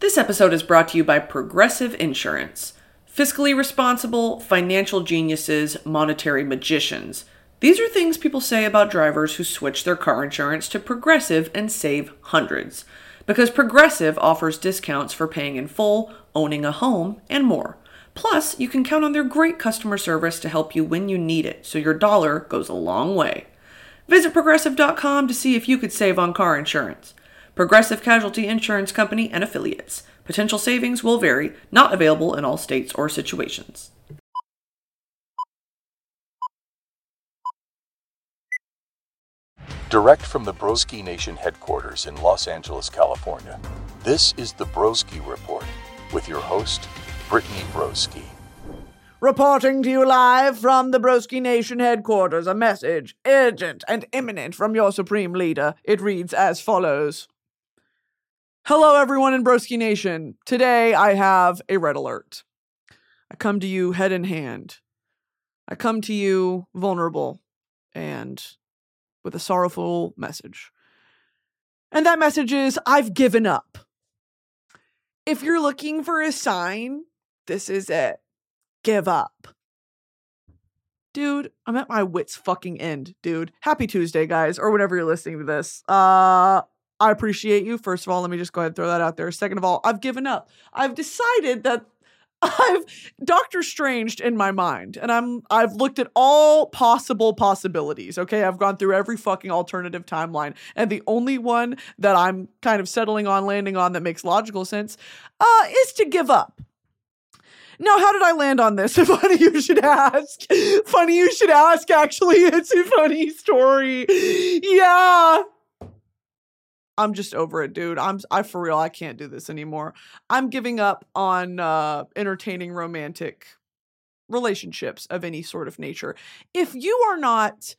This episode is brought to you by Progressive Insurance. Fiscally responsible, financial geniuses, monetary magicians. These are things people say about drivers who switch their car insurance to Progressive and save hundreds. Because Progressive offers discounts for paying in full, owning a home, and more. Plus, you can count on their great customer service to help you when you need it, so your dollar goes a long way. Visit Progressive.com to see if you could save on car insurance. Progressive Casualty Insurance Company and Affiliates. Potential savings will vary, not available in all states or situations. Direct from the Broski Nation headquarters in Los Angeles, California, this is the Broski Report with your host, Brittany Broski. Reporting to you live from the Broski Nation headquarters, a message, urgent and imminent from your supreme leader. It reads as follows. Hello, everyone in Broski Nation. Today, I have a red alert. I come to you head in hand. I come to you vulnerable and with a sorrowful message. And that message is, I've given up. If you're looking for a sign, this is it. Give up. Dude, I'm at my wit's fucking end, dude. Happy Tuesday, guys, or whenever you're listening to this. I appreciate you. First of all, let me just go ahead and throw that out there. Second of all, I've given up. I've decided that I've Doctor Stranged in my mind, and I've looked at all possible possibilities. Okay, I've gone through every fucking alternative timeline, and the only one that I'm kind of settling on, landing on that makes logical sense, is to give up. Now, how did I land on this? Funny you should ask. Funny you should ask. Actually, it's a funny story. Yeah. I'm just over it, dude. I for real, I can't do this anymore. I'm giving up on entertaining romantic relationships of any sort of nature. If you are not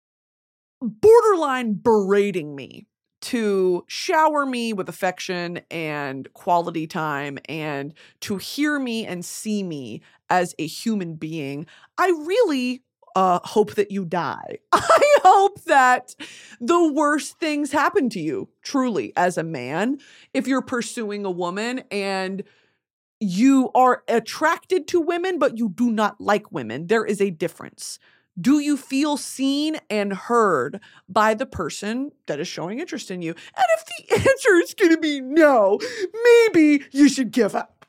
borderline berating me to shower me with affection and quality time and to hear me and see me as a human being, I really hope that you die. I hope that the worst things happen to you, truly, as a man. If you're pursuing a woman and you are attracted to women, but you do not like women, there is a difference. Do you feel seen and heard by the person that is showing interest in you? And if the answer is going to be no, maybe you should give up.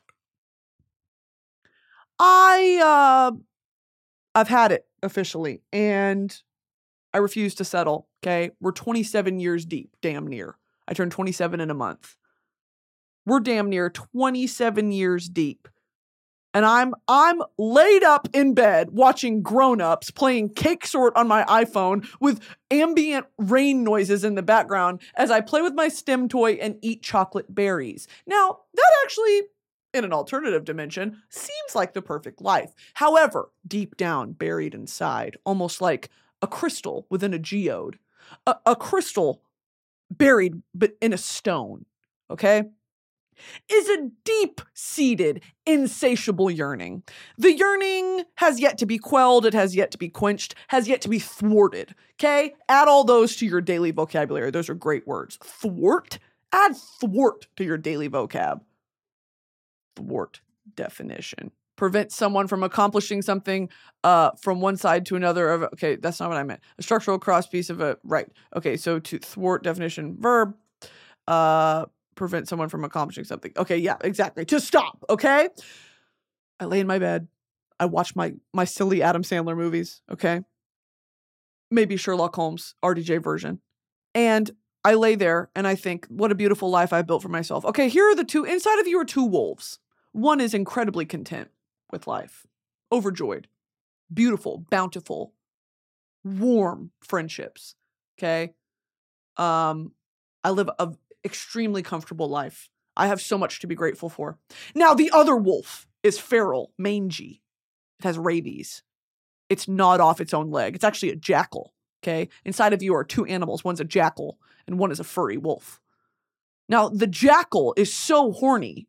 I've had it officially, and I refuse to settle, okay? We're 27 years deep, damn near. I turned 27 in a month. We're damn near 27 years deep. And I'm laid up in bed watching grown-ups playing Cake Sort on my iPhone with ambient rain noises in the background as I play with my STEM toy and eat chocolate berries. Now, that actually, in an alternative dimension, seems like the perfect life. However, deep down, buried inside, almost like a crystal within a geode, a crystal buried but in a stone, okay, is a deep-seated, insatiable yearning. The yearning has yet to be quelled, it has yet to be quenched, has yet to be thwarted, okay? Add all those to your daily vocabulary. Those are great words. Thwart? Add thwart to your daily vocab. Thwart definition. Prevent someone from accomplishing something from one side to another of, okay, that's not what I meant. A structural crosspiece of a, right. Okay, so to thwart definition, verb, prevent someone from accomplishing something. Okay, yeah, exactly. To stop, okay? I lay in my bed. I watch my silly Adam Sandler movies, okay? Maybe Sherlock Holmes, RDJ version. And I lay there and I think, what a beautiful life I've built for myself. Okay, here are the two, inside of you are two wolves. One is incredibly content with life, overjoyed, beautiful, bountiful, warm friendships, okay? I live a extremely comfortable life. I have so much to be grateful for. Now, the other wolf is feral, mangy. It has rabies. It's gnawed off its own leg. It's actually a jackal, okay? Inside of you are two animals. One's a jackal and one is a furry wolf. Now, the jackal is so horny.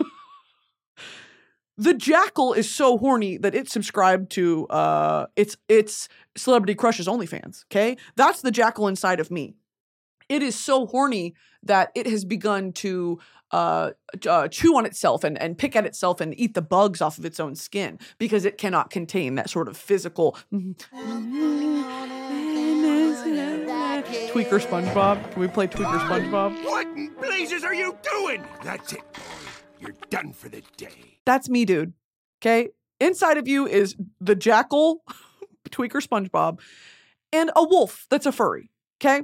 The jackal is so horny that it subscribed to its Celebrity Crushes OnlyFans, okay? That's the jackal inside of me. It is so horny that it has begun to chew on itself and pick at itself and eat the bugs off of its own skin because it cannot contain that sort of physical Tweaker SpongeBob. Can we play Tweaker SpongeBob? What in blazes are you doing? That's it, boy. You're done for the day. That's me, dude. Okay? Inside of you is the jackal, Tweaker SpongeBob, and a wolf that's a furry. Okay?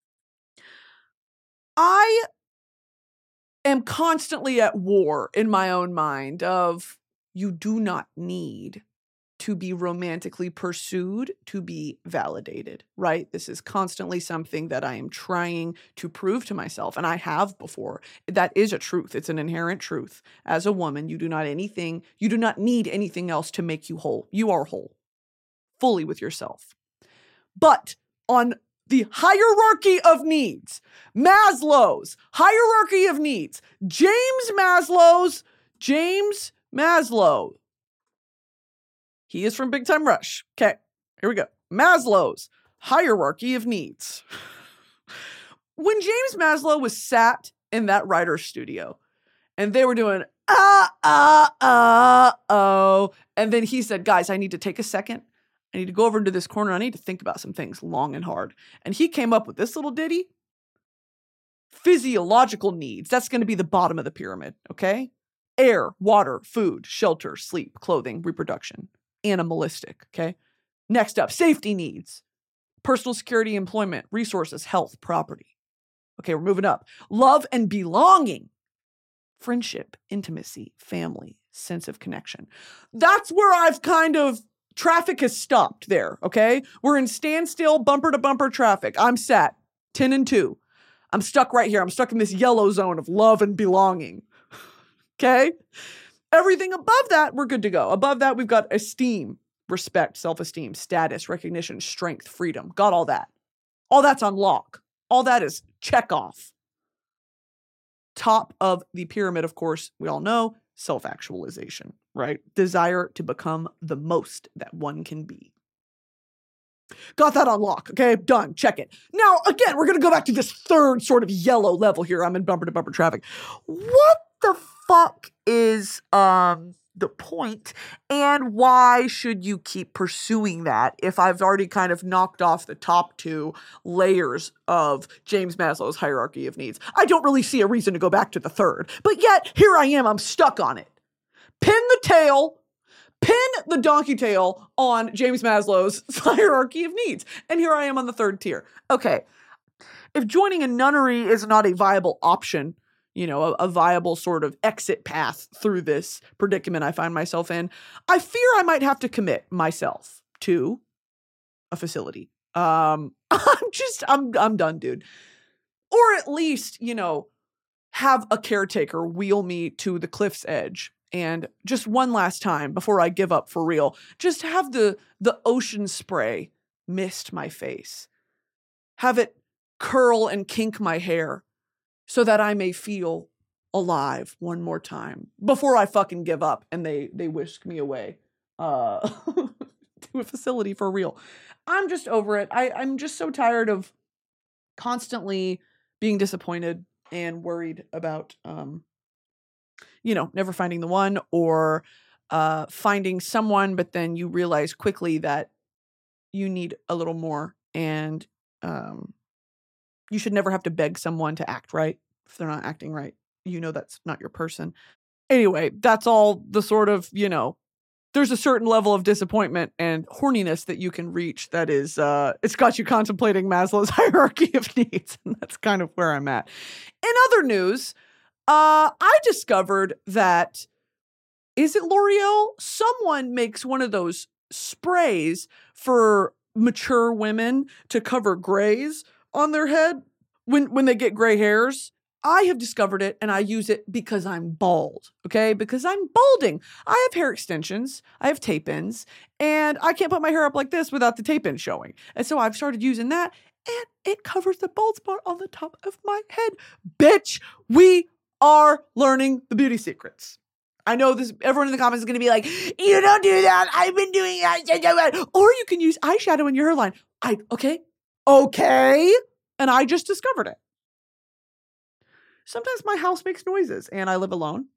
I am constantly at war in my own mind of you do not need to be romantically pursued to be validated, right? This is constantly something that I am trying to prove to myself, and I have before. That is a truth. It's an inherent truth. As a woman, you do not need anything else to make you whole. You are whole, fully with yourself. But on the hierarchy of needs, Maslow's hierarchy of needs, James Maslow. He is from Big Time Rush. Okay, here we go. Maslow's hierarchy of needs. When James Maslow was sat in that writer's studio and they were doing, oh, and then he said, guys, I need to take a second. I need to go over into this corner. I need to think about some things long and hard. And he came up with this little ditty. Physiological needs. That's going to be the bottom of the pyramid, okay? Air, water, food, shelter, sleep, clothing, reproduction. Animalistic, okay? Next up, safety needs. Personal security, employment, resources, health, property. Okay, we're moving up. Love and belonging. Friendship, intimacy, family, sense of connection. That's where I've kind of, traffic has stopped there, okay? We're in standstill, bumper-to-bumper traffic. I'm sat, 10 and 2. I'm stuck right here. I'm stuck in this yellow zone of love and belonging, okay? Everything above that, we're good to go. Above that, we've got esteem, respect, self-esteem, status, recognition, strength, freedom. Got all that. All that's on lock. All that is check off. Top of the pyramid, of course, we all know, self-actualization, right? Desire to become the most that one can be. Got that on lock, okay? Done. Check it. Now, again, we're going to go back to this third sort of yellow level here. I'm in bumper-to-bumper traffic. What the fuck is the point, and why should you keep pursuing that if I've already kind of knocked off the top two layers of James Maslow's hierarchy of needs? I don't really see a reason to go back to the third, but yet here I am, I'm stuck on it. Pin the donkey tail on James Maslow's hierarchy of needs, and here I am on the third tier. Okay, if joining a nunnery is not a viable option, you know, a viable sort of exit path through this predicament I find myself in, I fear I might have to commit myself to a facility. I'm done, dude. Or at least, you know, have a caretaker wheel me to the cliff's edge. And just one last time before I give up for real, just have the ocean spray mist my face. Have it curl and kink my hair, so that I may feel alive one more time before I fucking give up and they whisk me away to a facility for real. I'm just over it. I'm just so tired of constantly being disappointed and worried about, never finding the one or finding someone, but then you realize quickly that you need a little more and you should never have to beg someone to act right if they're not acting right. You know that's not your person. Anyway, that's all the sort of, there's a certain level of disappointment and horniness that you can reach that is, it's got you contemplating Maslow's hierarchy of needs. And that's kind of where I'm at. In other news, I discovered that, is it L'Oreal? Someone makes one of those sprays for mature women to cover grays on their head when they get gray hairs. I have discovered it and I use it because I'm bald, okay? Because I'm balding. I have hair extensions, I have tape-ins, and I can't put my hair up like this without the tape-in showing. And so I've started using that and it covers the bald spot on the top of my head. Bitch, we are learning the beauty secrets. I know this. Everyone in the comments is going to be like, you don't do that. I've been doing that. Or you can use eyeshadow in your hairline. Okay. And I just discovered it. sometimes my house makes noises and I live alone,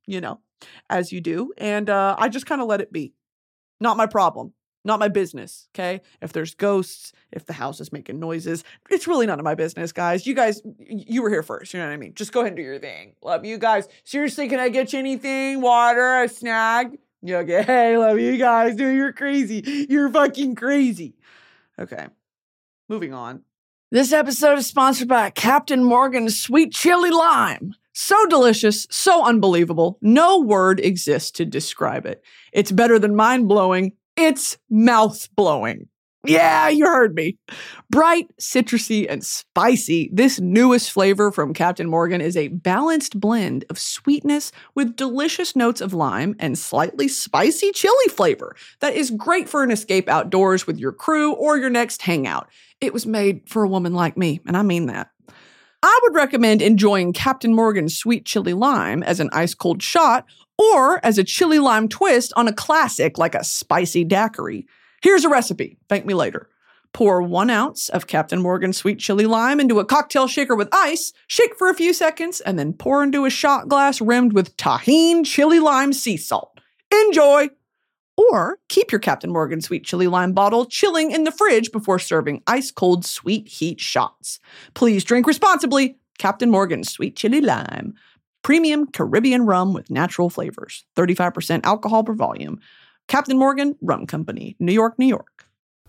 as you do. And I just kind of let it be. Not my problem. Not my business, okay? If there's ghosts, if the house is making noises, it's really none of my business, guys. You guys, you were here first, you know what I mean? Just go ahead and do your thing. Love you guys. Seriously, can I get you anything? Water, a snack? Yeah, okay. Hey, love you guys. Dude, you're crazy. You're fucking crazy. Okay, moving on. This episode is sponsored by Captain Morgan's Sweet Chili Lime. So delicious, so unbelievable. No word exists to describe it. It's better than mind-blowing. It's mouth-blowing. Yeah, you heard me. Bright, citrusy, and spicy, this newest flavor from Captain Morgan is a balanced blend of sweetness with delicious notes of lime and slightly spicy chili flavor that is great for an escape outdoors with your crew or your next hangout. It was made for a woman like me, and I mean that. I would recommend enjoying Captain Morgan's Sweet Chili Lime as an ice-cold shot or as a chili lime twist on a classic like a spicy daiquiri. Here's a recipe. Thank me later. Pour 1 ounce of Captain Morgan Sweet Chili Lime into a cocktail shaker with ice, shake for a few seconds, and then pour into a shot glass rimmed with Tajín chili lime sea salt. Enjoy! Or keep your Captain Morgan Sweet Chili Lime bottle chilling in the fridge before serving ice-cold sweet heat shots. Please drink responsibly. Captain Morgan Sweet Chili Lime. Premium Caribbean rum with natural flavors. 35% alcohol per volume. Captain Morgan Rum Company, New York, New York.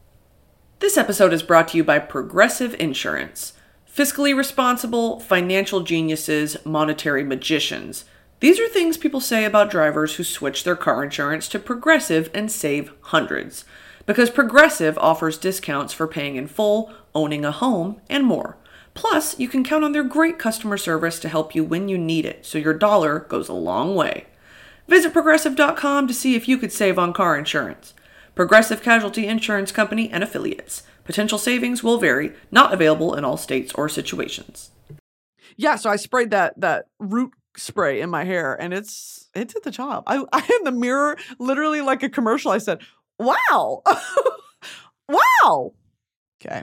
This episode is brought to you by Progressive Insurance. Fiscally responsible, financial geniuses, monetary magicians. These are things people say about drivers who switch their car insurance to Progressive and save hundreds. Because Progressive offers discounts for paying in full, owning a home, and more. Plus, you can count on their great customer service to help you when you need it, so your dollar goes a long way. Visit Progressive.com to see if you could save on car insurance. Progressive Casualty Insurance Company and Affiliates. Potential savings will vary, not available in all states or situations. Yeah, so I sprayed that root spray in my hair and it did the job. I in the mirror, literally like a commercial, I said, wow. Wow. Okay.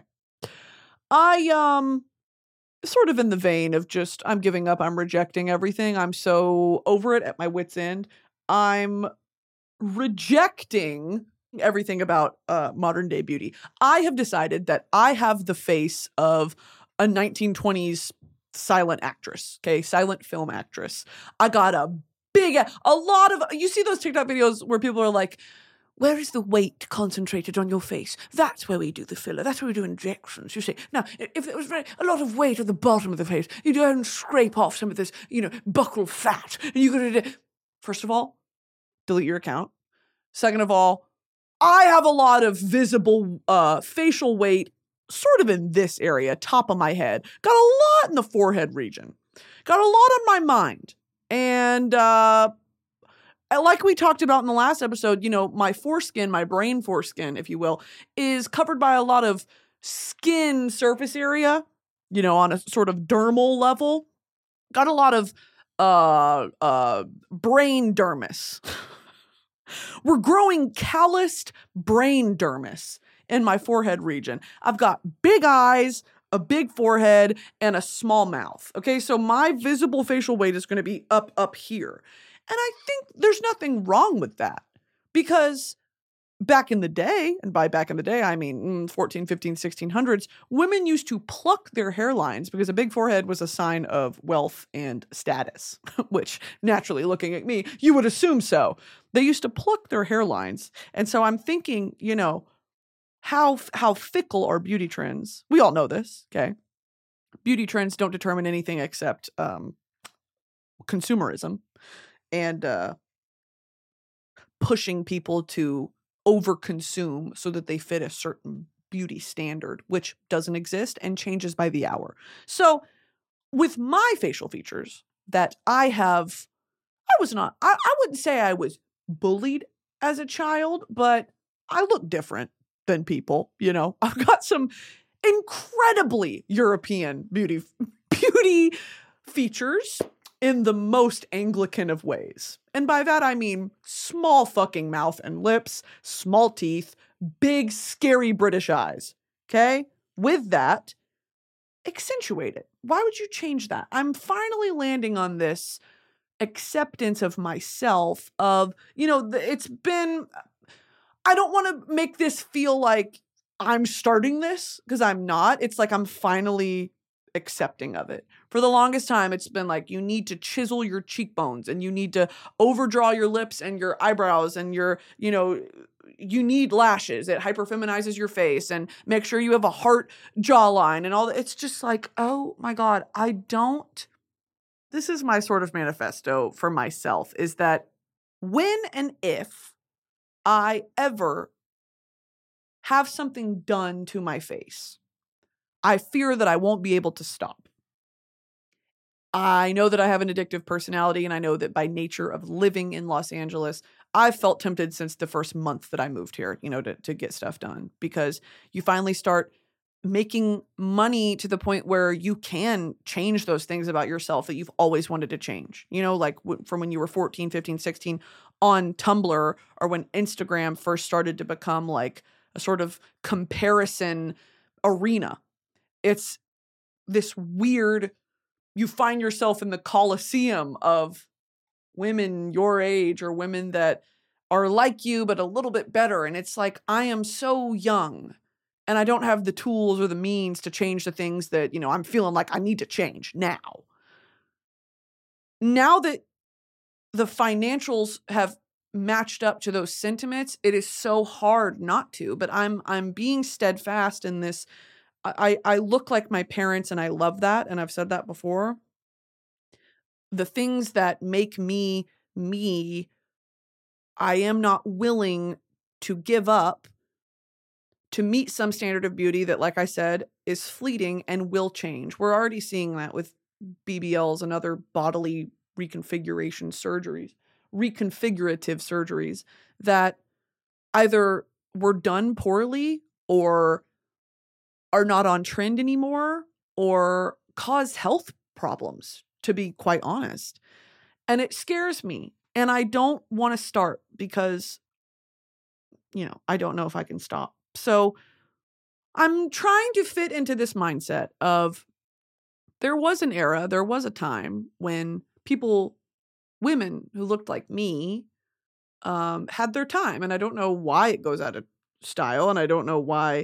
I sort of in the vein of just, I'm giving up, I'm rejecting everything. I'm so over it at my wit's end. I'm rejecting everything about modern day beauty. I have decided that I have the face of a 1920s silent actress, okay? Silent film actress. I got a lot of, you see those TikTok videos where people are like, where is the weight concentrated on your face? That's where we do the filler. That's where we do injections, you see. Now, if there was a lot of weight at the bottom of the face, you go and scrape off some of this, buccal fat. And you go to, first of all, delete your account. Second of all, I have a lot of visible facial weight sort of in this area, top of my head. Got a lot in the forehead region. Got a lot on my mind. And like we talked about in the last episode, my foreskin, my brain foreskin, if you will, is covered by a lot of skin surface area, on a sort of dermal level. Got a lot of brain dermis. We're growing calloused brain dermis in my forehead region. I've got big eyes, a big forehead, and a small mouth. Okay, so my visible facial weight is going to be up here. And I think there's nothing wrong with that because back in the day, and by back in the day, I mean 14, 15, 1600s, women used to pluck their hairlines because a big forehead was a sign of wealth and status, which naturally looking at me, you would assume so. They used to pluck their hairlines. And so I'm thinking, how fickle are beauty trends? We all know this, okay? Beauty trends don't determine anything except consumerism and pushing people to overconsume so that they fit a certain beauty standard, which doesn't exist and changes by the hour. So with my facial features that I wouldn't say I was bullied as a child, but I look different than people, I've got some incredibly European beauty features in the most Anglican of ways. And by that, I mean small fucking mouth and lips, small teeth, big, scary British eyes. Okay? With that, accentuate it? Why would you change that? I'm finally landing on this acceptance of myself of, it's been, I don't want to make this feel like I'm starting this because I'm not. It's like I'm finally accepting of it. For the longest time, it's been like you need to chisel your cheekbones and you need to overdraw your lips and your eyebrows and your, you need lashes. It hyperfeminizes your face and make sure you have a heart jawline and all that. It's just like, oh my God, this is my sort of manifesto for myself, is that when and if I ever have something done to my face, I fear that I won't be able to stop. I know that I have an addictive personality, and I know that by nature of living in Los Angeles, I've felt tempted since the first month that I moved here, to get stuff done, because you finally start making money to the point where you can change those things about yourself that you've always wanted to change. Like from when you were 14, 15, 16 on Tumblr, or when Instagram first started to become like a sort of comparison arena. It's this weird, you find yourself in the Colosseum of women your age or women that are like you, but a little bit better. And it's like, I am so young and I don't have the tools or the means to change the things that, I'm feeling like I need to change now. Now that the financials have matched up to those sentiments, it is so hard not to, but I'm being steadfast in this. I look like my parents and I love that. And I've said that before. The things that make me, I am not willing to give up to meet some standard of beauty that, like I said, is fleeting and will change. We're already seeing that with BBLs and other bodily reconfigurative surgeries that either were done poorly or are not on trend anymore or cause health problems, to be quite honest. And it scares me. And I don't want to start because, I don't know if I can stop. So I'm trying to fit into this mindset of there was an era, there was a time when women who looked like me, had their time. And I don't know why it goes out of style. And I don't know why,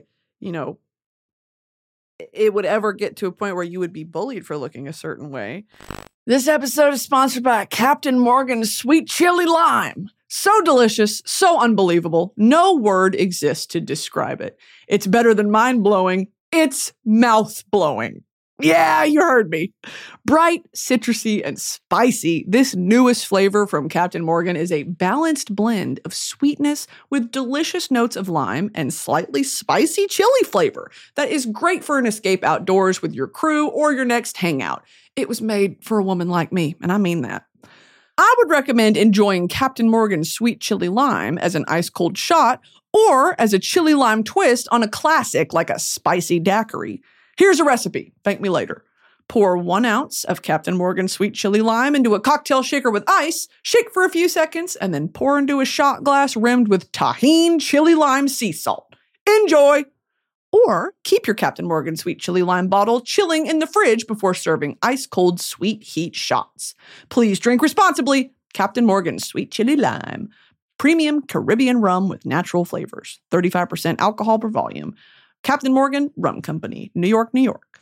it would ever get to a point where you would be bullied for looking a certain way. This episode is sponsored by Captain Morgan's Sweet Chili Lime. So delicious, so unbelievable. No word exists to describe it. It's better than mind-blowing. It's mouth-blowing. Yeah, you heard me. Bright, citrusy, and spicy, this newest flavor from Captain Morgan is a balanced blend of sweetness with delicious notes of lime and slightly spicy chili flavor that is great for an escape outdoors with your crew or your next hangout. It was made for a woman like me, and I mean that. I would recommend enjoying Captain Morgan's Sweet Chili Lime as an ice-cold shot or as a chili lime twist on a classic like a spicy daiquiri. Here's a recipe. Thank me later. Pour 1 ounce of Captain Morgan Sweet Chili Lime into a cocktail shaker with ice, shake for a few seconds, and then pour into a shot glass rimmed with Tajín chili lime sea salt. Enjoy! Or keep your Captain Morgan Sweet Chili Lime bottle chilling in the fridge before serving ice-cold sweet heat shots. Please drink responsibly. Captain Morgan Sweet Chili Lime. Premium Caribbean rum with natural flavors. 35% alcohol per volume. Captain Morgan Rum Company, New York, New York.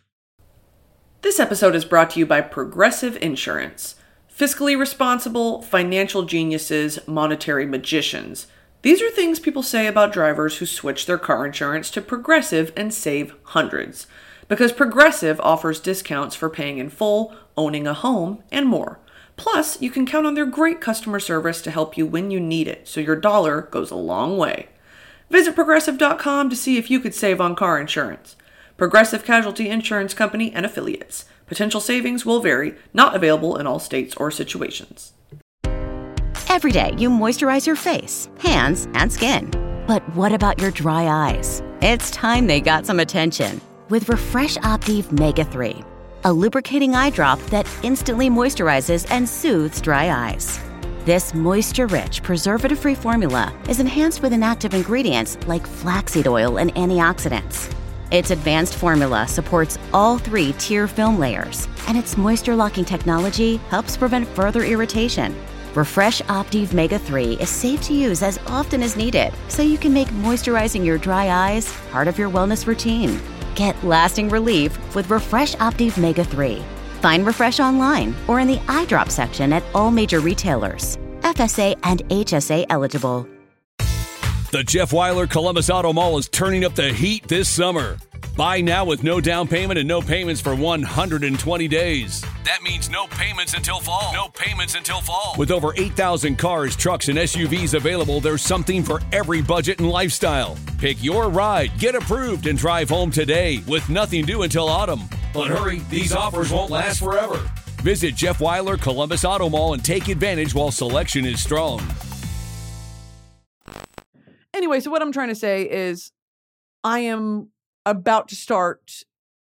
This episode is brought to you by Progressive Insurance. Fiscally responsible, financial geniuses, monetary magicians. These are things people say about drivers who switch their car insurance to Progressive and save hundreds. Because Progressive offers discounts for paying in full, owning a home, and more. Plus, you can count on their great customer service to help you when you need it, so your dollar goes a long way. Visit Progressive.com to see if you could save on car insurance. Progressive Casualty Insurance Company and Affiliates. Potential savings will vary, not available in all states or situations. Every day, you moisturize your face, hands, and skin. But what about your dry eyes? It's time they got some attention. With Refresh Optive Mega 3, a lubricating eye drop that instantly moisturizes and soothes dry eyes. This moisture-rich, preservative-free formula is enhanced with inactive ingredients like flaxseed oil and antioxidants. Its advanced formula supports all 3 tier film layers, and its moisture-locking technology helps prevent further irritation. Refresh Optive Mega 3 is safe to use as often as needed, so you can make moisturizing your dry eyes part of your wellness routine. Get lasting relief with Refresh Optive Mega 3. Find Refresh online or in the eye drop section at all major retailers. FSA and HSA eligible. The Jeff Weiler Columbus Auto Mall is turning up the heat this summer. Buy now with no down payment and no payments for 120 days. That means no payments until fall. No payments until fall. With over 8,000 cars, trucks, and SUVs available, there's something for every budget and lifestyle. Pick your ride, get approved, and drive home today with nothing due until autumn. But hurry, these offers won't last forever. Visit Jeff Weiler Columbus Auto Mall and take advantage while selection is strong. Anyway, so what I'm trying to say is I am about to start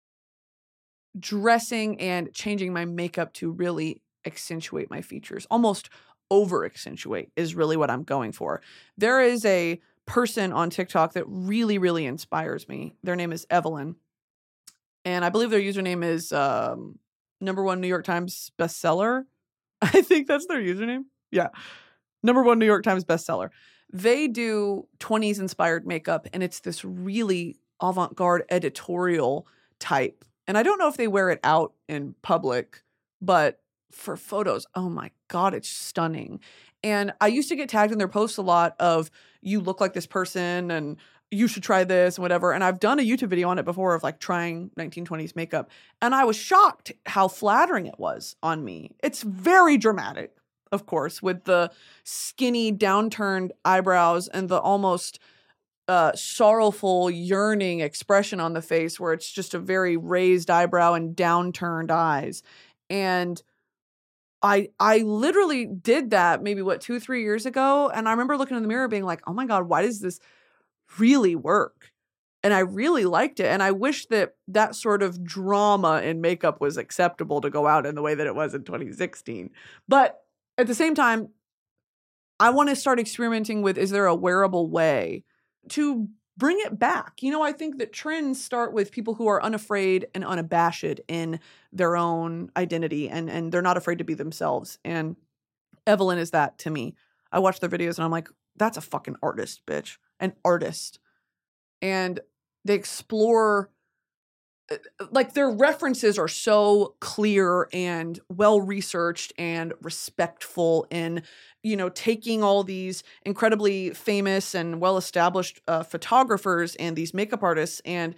dressing and changing my makeup to really accentuate my features. Almost over accentuate is really what I'm going for. There is a person on TikTok that really, really inspires me. Their name is Evelyn. And I believe their username is #1 New York Times bestseller. I think that's their username. Yeah. #1 New York Times bestseller. They do 20s inspired makeup, and it's this really avant-garde editorial type. And I don't know if they wear it out in public, but for photos, oh my God, it's stunning. And I used to get tagged in their posts a lot of, you look like this person and you should try this and whatever. And I've done a YouTube video on it before of like trying 1920s makeup. And I was shocked how flattering it was on me. It's very dramatic, of course, with the skinny downturned eyebrows and the almost sorrowful, yearning expression on the face where it's just a very raised eyebrow and downturned eyes. And I literally did that maybe 2-3 years ago. And I remember looking in the mirror being like, oh my God, why does this really work? And I really liked it. And I wish that that sort of drama in makeup was acceptable to go out in the way that it was in 2016. But at the same time, I want to start experimenting with, is there a wearable way to bring it back? You know, I think that trends start with people who are unafraid and unabashed in their own identity, and they're not afraid to be themselves. And Evelyn is that to me. I watch their videos and I'm like, that's a fucking artist, bitch. An artist. And they explore, like, their references are so clear and well-researched and respectful in, you know, taking all these incredibly famous and well-established photographers and these makeup artists and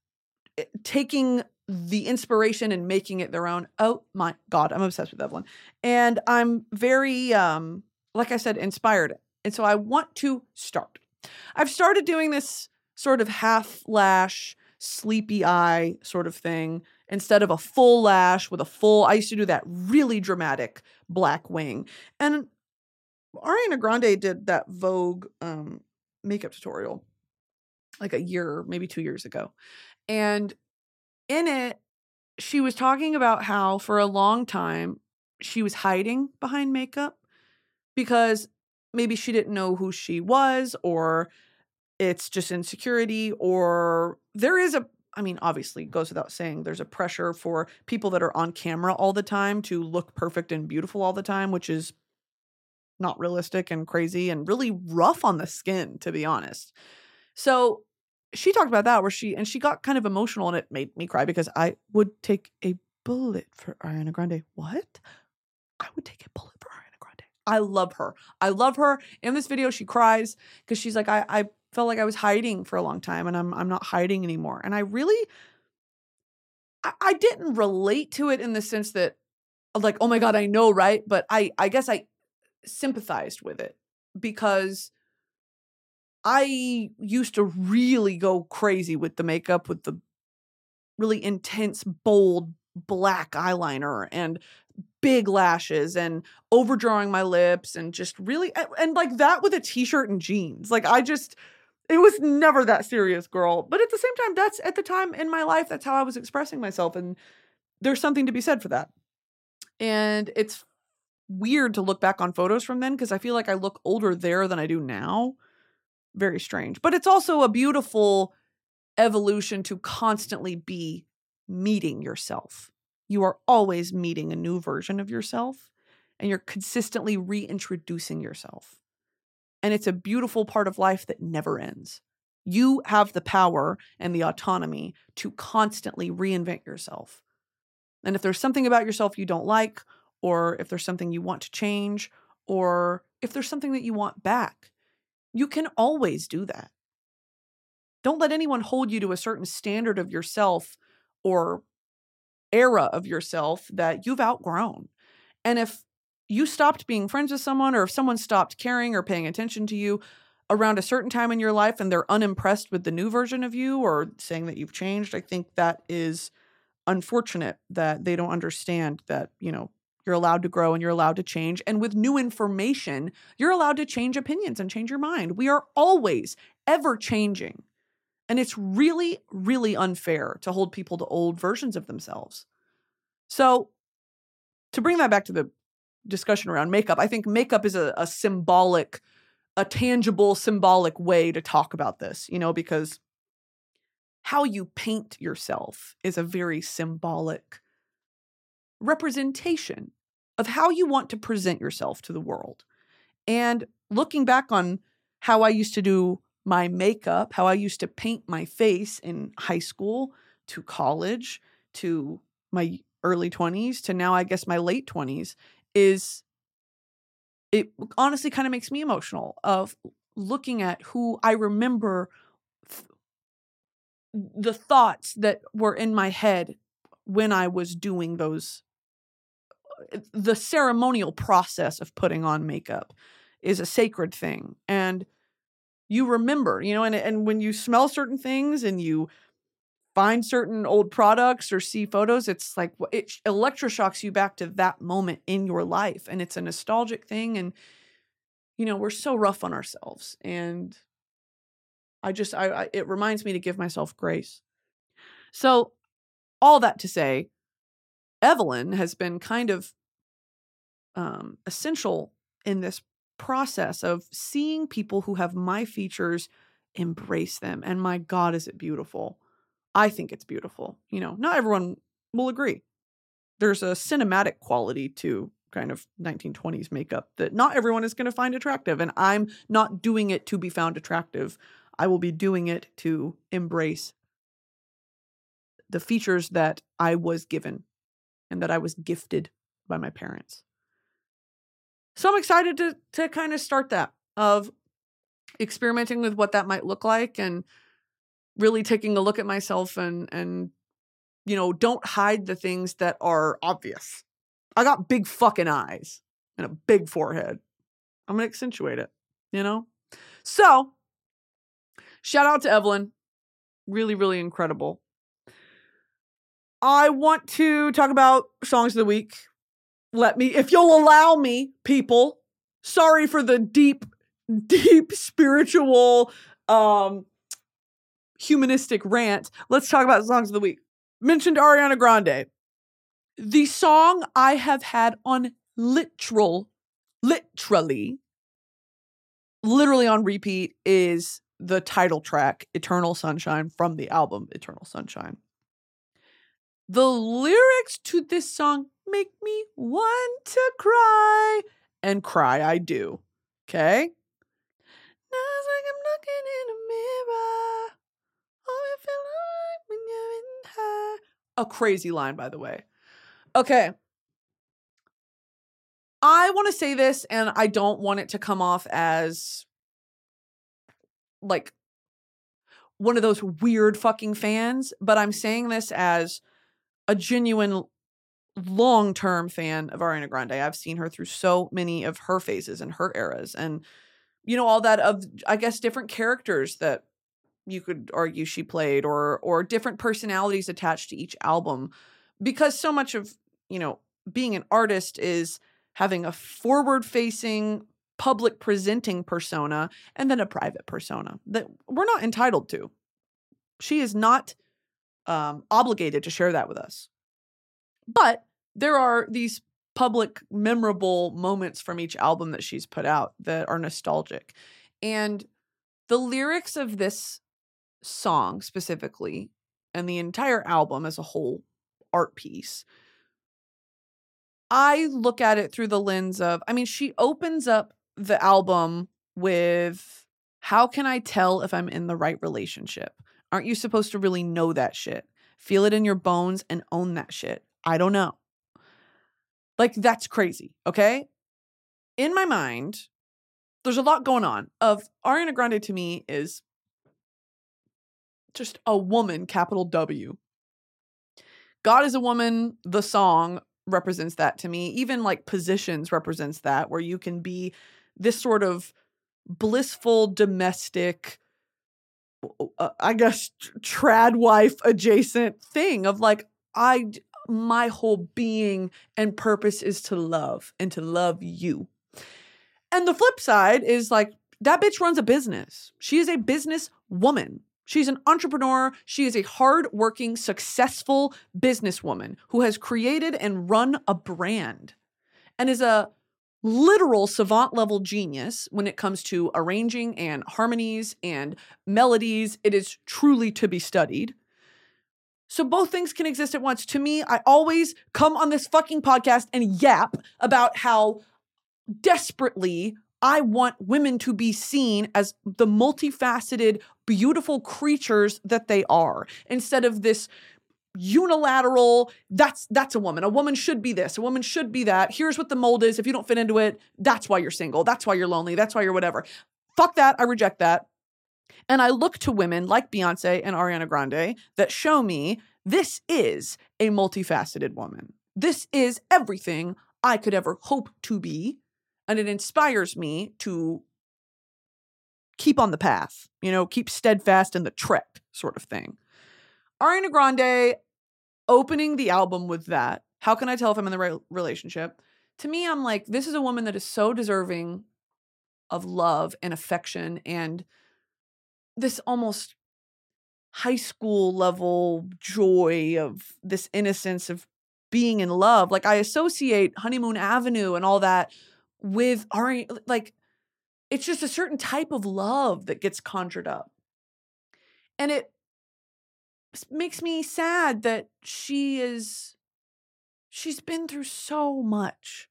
taking the inspiration and making it their own. Oh my God, I'm obsessed with Evelyn. And I'm very, like I said, inspired. And so I want to start. I've started doing this sort of half lash, sleepy eye sort of thing instead of a full lash with a full. I used to do that really dramatic black wing. And Ariana Grande did that Vogue makeup tutorial like a year, maybe 2 years ago. And in it, she was talking about how for a long time she was hiding behind makeup because maybe she didn't know who she was, or it's just insecurity, or there is obviously it goes without saying, there's a pressure for people that are on camera all the time to look perfect and beautiful all the time, which is not realistic and crazy and really rough on the skin, to be honest. So she talked about that where she got kind of emotional, and it made me cry because I would take a bullet for Ariana Grande. What? I would take a bullet for Ariana Grande. I love her. I love her. In this video, she cries because she's like, I felt like I was hiding for a long time, and I'm not hiding anymore. And I didn't relate to it in the sense that, like, oh my God, I know, right? But I guess I sympathized with it because I used to really go crazy with the makeup, with the really intense, bold black eyeliner and big lashes and overdrawing my lips and just really, and like that with a t-shirt and jeans. Like it was never that serious, girl. But at the same time, that's at the time in my life, that's how I was expressing myself. And there's something to be said for that. And it's weird to look back on photos from then because I feel like I look older there than I do now. Very strange. But it's also a beautiful evolution to constantly be meeting yourself. You are always meeting a new version of yourself, and you're consistently reintroducing yourself. And it's a beautiful part of life that never ends. You have the power and the autonomy to constantly reinvent yourself. And if there's something about yourself you don't like, or if there's something you want to change, or if there's something that you want back, you can always do that. Don't let anyone hold you to a certain standard of yourself or era of yourself that you've outgrown. And if you stopped being friends with someone, or if someone stopped caring or paying attention to you around a certain time in your life and they're unimpressed with the new version of you or saying that you've changed, I think that is unfortunate that they don't understand that, you're allowed to grow and you're allowed to change. And with new information, you're allowed to change opinions and change your mind. We are always ever changing. And it's really, really unfair to hold people to old versions of themselves. So to bring that back to the discussion around makeup, I think makeup is a tangible, symbolic way to talk about this, because how you paint yourself is a very symbolic representation of how you want to present yourself to the world. And looking back on how I used to do my makeup, how I used to paint my face in high school to college to my early 20s to now, I guess, my late 20s, it honestly kind of makes me emotional of looking at who I remember the thoughts that were in my head when I was doing the ceremonial process of putting on makeup is a sacred thing. And you remember, and when you smell certain things and you find certain old products or see photos, it's like it electroshocks you back to that moment in your life. And it's a nostalgic thing. And, we're so rough on ourselves. And it reminds me to give myself grace. So all that to say, Evelyn has been kind of essential in this process of seeing people who have my features embrace them. And my God, is it beautiful. I think it's beautiful. Not everyone will agree. There's a cinematic quality to kind of 1920s makeup that not everyone is going to find attractive. And I'm not doing it to be found attractive. I will be doing it to embrace the features that I was given and that I was gifted by my parents. So I'm excited to kind of start that of experimenting with what that might look like and really taking a look at myself and don't hide the things that are obvious. I got big fucking eyes and a big forehead. I'm going to accentuate it, So shout out to Evelyn. Really, really incredible. I want to talk about songs of the week. If you'll allow me, people. Sorry for the deep spiritual, humanistic rant. Let's talk about songs of the week. Mentioned Ariana Grande. The song I have had on literally on repeat is the title track, Eternal Sunshine, from the album Eternal Sunshine. The lyrics to this song make me want to cry. And cry I do. Okay? Now it's like I'm looking in a mirror. Oh, it feel like when you're in her. A crazy line, by the way. Okay. I want to say this, and I don't want it to come off as like one of those weird fucking fans, but I'm saying this as a genuine long-term fan of Ariana Grande. I've seen her through so many of her phases and her eras and, all that of, I guess, different characters that you could argue she played or different personalities attached to each album. Because so much of, being an artist is having a forward-facing, public-presenting persona and then a private persona that we're not entitled to. She is not obligated to share that with us. But there are these public, memorable moments from each album that she's put out that are nostalgic. And the lyrics of this song specifically, and the entire album as a whole art piece, I look at it through the lens of, I mean, she opens up the album with, how can I tell if I'm in the right relationship? Aren't you supposed to really know that shit? Feel it in your bones and own that shit. I don't know. Like, that's crazy, okay? In my mind, there's a lot going on. Ariana Grande to me is just a woman, capital W. God is a Woman, the song represents that to me. Even like Positions represents that, where you can be this sort of blissful domestic, I guess, trad wife adjacent thing of like, my whole being and purpose is to love and to love you. And the flip side is like, that bitch runs a business. She is a business woman. She's an entrepreneur. She is a hardworking, successful businesswoman who has created and run a brand and is a literal savant level genius when it comes to arranging and harmonies and melodies. It is truly to be studied. So both things can exist at once. To me, I always come on this fucking podcast and yap about how desperately I want women to be seen as the multifaceted, beautiful creatures that they are, instead of this unilateral, that's a woman. A woman should be this. A woman should be that. Here's what the mold is. If you don't fit into it, that's why you're single. That's why you're lonely. That's why you're whatever. Fuck that. I reject that. And I look to women like Beyonce and Ariana Grande that show me this is a multifaceted woman. This is everything I could ever hope to be. And it inspires me to keep on the path, keep steadfast in the trek sort of thing. Ariana Grande opening the album with that, how can I tell if I'm in the right relationship? To me, I'm like, this is a woman that is so deserving of love and affection and this almost high school level joy of this innocence of being in love. Like, I associate Honeymoon Avenue and all that with Ariana. Like, it's just a certain type of love that gets conjured up. And it makes me sad that she's been through so much.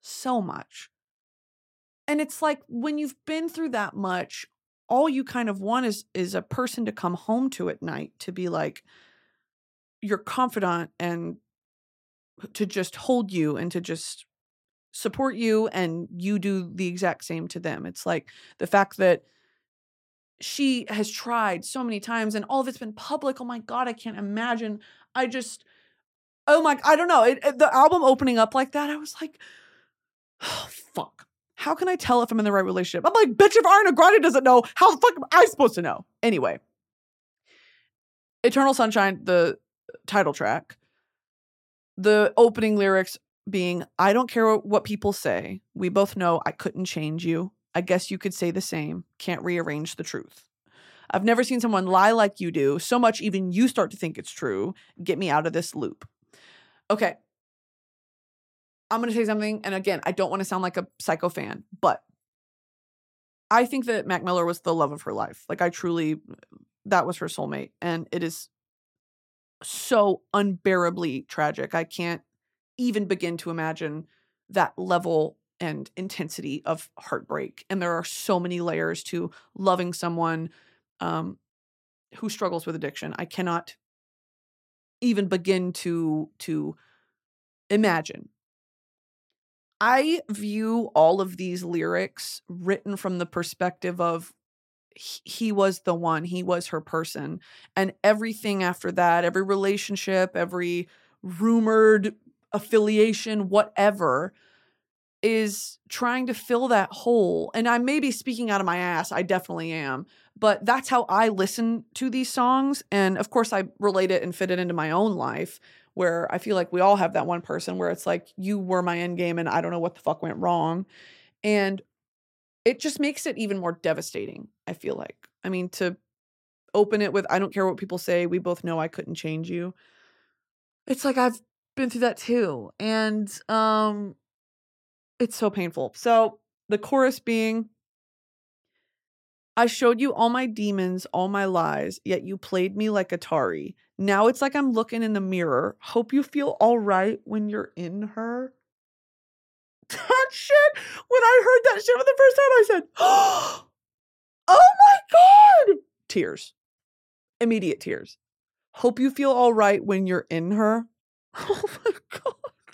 And it's like, when you've been through that much, all you kind of want is a person to come home to at night, to be like your confidant and to just hold you and to just support you, and you do the exact same to them. It's like the fact that she has tried so many times and all of it's been public. Oh my God, I can't imagine. I don't know. The album opening up like that, I was like, oh, fuck. How can I tell if I'm in the right relationship? I'm like, bitch, if Ariana Grande doesn't know, how the fuck am I supposed to know? Anyway, Eternal Sunshine, the title track, the opening lyrics being, I don't care what people say. We both know I couldn't change you. I guess you could say the same. Can't rearrange the truth. I've never seen someone lie like you do. So much even you start to think it's true. Get me out of this loop. Okay. I'm going to say something. And again, I don't want to sound like a psycho fan, but I think that Mac Miller was the love of her life. Like, that was her soulmate. And it is so unbearably tragic. I can't even begin to imagine that level and intensity of heartbreak. And there are so many layers to loving someone who struggles with addiction. I cannot even begin to imagine. I view all of these lyrics written from the perspective of he was the one, he was her person. And everything after that, every relationship, every rumored affiliation, whatever, is trying to fill that hole. And I may be speaking out of my ass. I definitely am. But that's how I listen to these songs. And of course, I relate it and fit it into my own life, where I feel like we all have that one person where it's like, you were my end game and I don't know what the fuck went wrong. And it just makes it even more devastating, I feel like. I mean, to open it with, I don't care what people say. We both know I couldn't change you. It's like, I've been through that too. And it's so painful. So the chorus being, I showed you all my demons, all my lies, yet you played me like Atari. Now it's like I'm looking in the mirror. Hope you feel all right when you're in her. That shit, when I heard that shit for the first time, I said, oh my God. Tears. Immediate tears. Hope you feel all right when you're in her. Oh my God.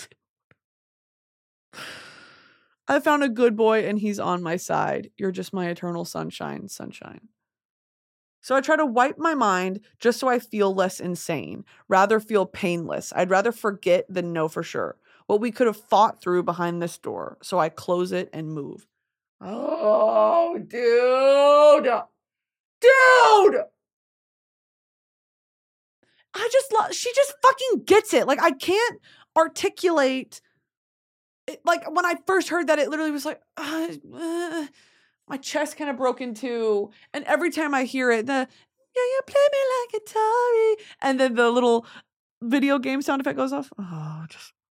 I found a good boy and he's on my side. You're just my eternal sunshine, sunshine. So I try to wipe my mind just so I feel less insane, rather feel painless. I'd rather forget than know for sure what we could have fought through behind this door. So I close it and move. Oh, dude. Dude. She just fucking gets it. Like, I can't articulate it. Like, when I first heard that, it literally was like, my chest kind of broke in two. And every time I hear it, you play me like Atari. And then the little video game sound effect goes off. Oh,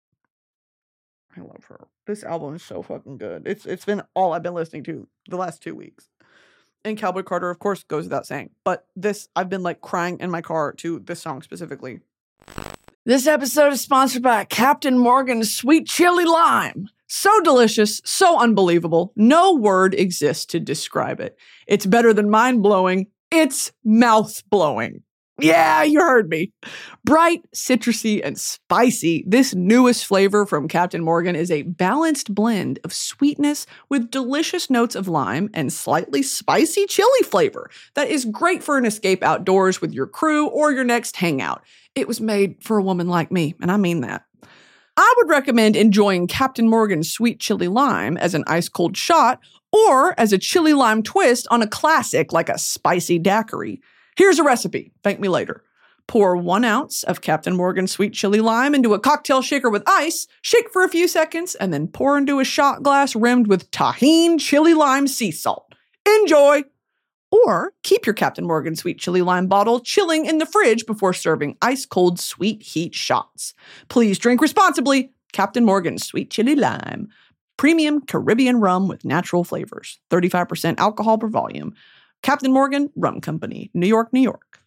I love her. This album is so fucking good. It's been all I've been listening to the last 2 weeks. And Cowboy Carter, of course, goes without saying. But this, I've been like crying in my car to this song specifically. This episode is sponsored by Captain Morgan's Sweet Chili Lime. So delicious, so unbelievable. No word exists to describe it. It's better than mind-blowing. It's mouth-blowing. Yeah, you heard me. Bright, citrusy, and spicy, this newest flavor from Captain Morgan is a balanced blend of sweetness with delicious notes of lime and slightly spicy chili flavor that is great for an escape outdoors with your crew or your next hangout. It was made for a woman like me, and I mean that. I would recommend enjoying Captain Morgan's Sweet Chili Lime as an ice-cold shot or as a chili lime twist on a classic like a spicy daiquiri. Here's a recipe. Thank me later. Pour 1 ounce of Captain Morgan's Sweet Chili Lime into a cocktail shaker with ice, shake for a few seconds, and then pour into a shot glass rimmed with Tajín chili lime sea salt. Enjoy! Or keep your Captain Morgan Sweet Chili Lime bottle chilling in the fridge before serving ice-cold sweet heat shots. Please drink responsibly. Captain Morgan Sweet Chili Lime. Premium Caribbean rum with natural flavors. 35% alcohol per volume. Captain Morgan Rum Company, New York, New York.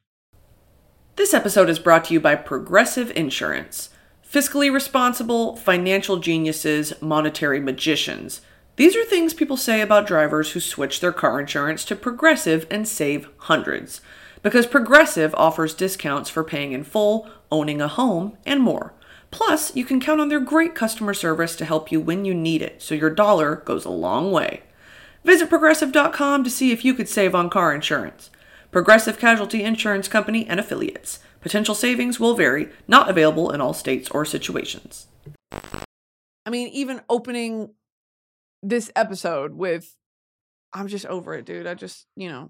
This episode is brought to you by Progressive Insurance. Fiscally responsible, financial geniuses, monetary magicians. These are things people say about drivers who switch their car insurance to Progressive and save hundreds. Because Progressive offers discounts for paying in full, owning a home, and more. Plus, you can count on their great customer service to help you when you need it, so your dollar goes a long way. Visit Progressive.com to see if you could save on car insurance. Progressive Casualty Insurance Company and Affiliates. Potential savings will vary, not available in all states or situations. I mean, even opening this episode with, I'm just over it, dude. I just,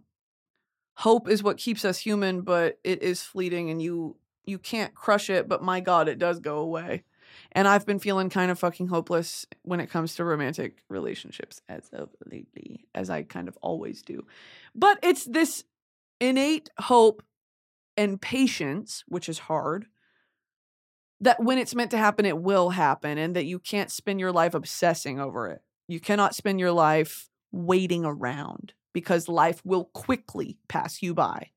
hope is what keeps us human, but it is fleeting and you can't crush it, but my God, it does go away. And I've been feeling kind of fucking hopeless when it comes to romantic relationships as of lately, as I kind of always do. But it's this innate hope and patience, which is hard, that when it's meant to happen, it will happen, and that you can't spend your life obsessing over it. You cannot spend your life waiting around because life will quickly pass you by.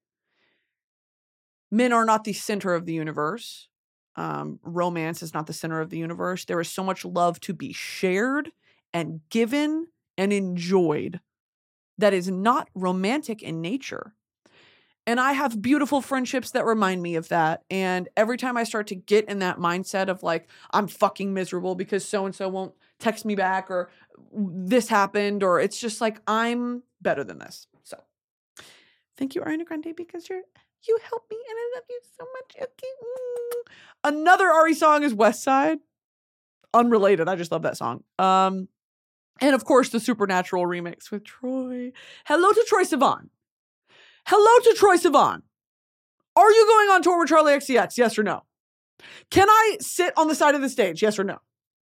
Men are not the center of the universe. Romance is not the center of the universe. There is so much love to be shared and given and enjoyed that is not romantic in nature. And I have beautiful friendships that remind me of that. And every time I start to get in that mindset of like, I'm fucking miserable because so-and-so won't text me back, or this happened, or it's just like, I'm better than this. So thank you, Ariana Grande, because you helped me and I love you so much. Okay. Another Ari song is West Side. Unrelated. I just love that song. And of course, the Supernatural remix with Troy. Hello to Troye Sivan. Hello to Troye Sivan. Are you going on tour with Charli XCX? Yes or no? Can I sit on the side of the stage? Yes or no?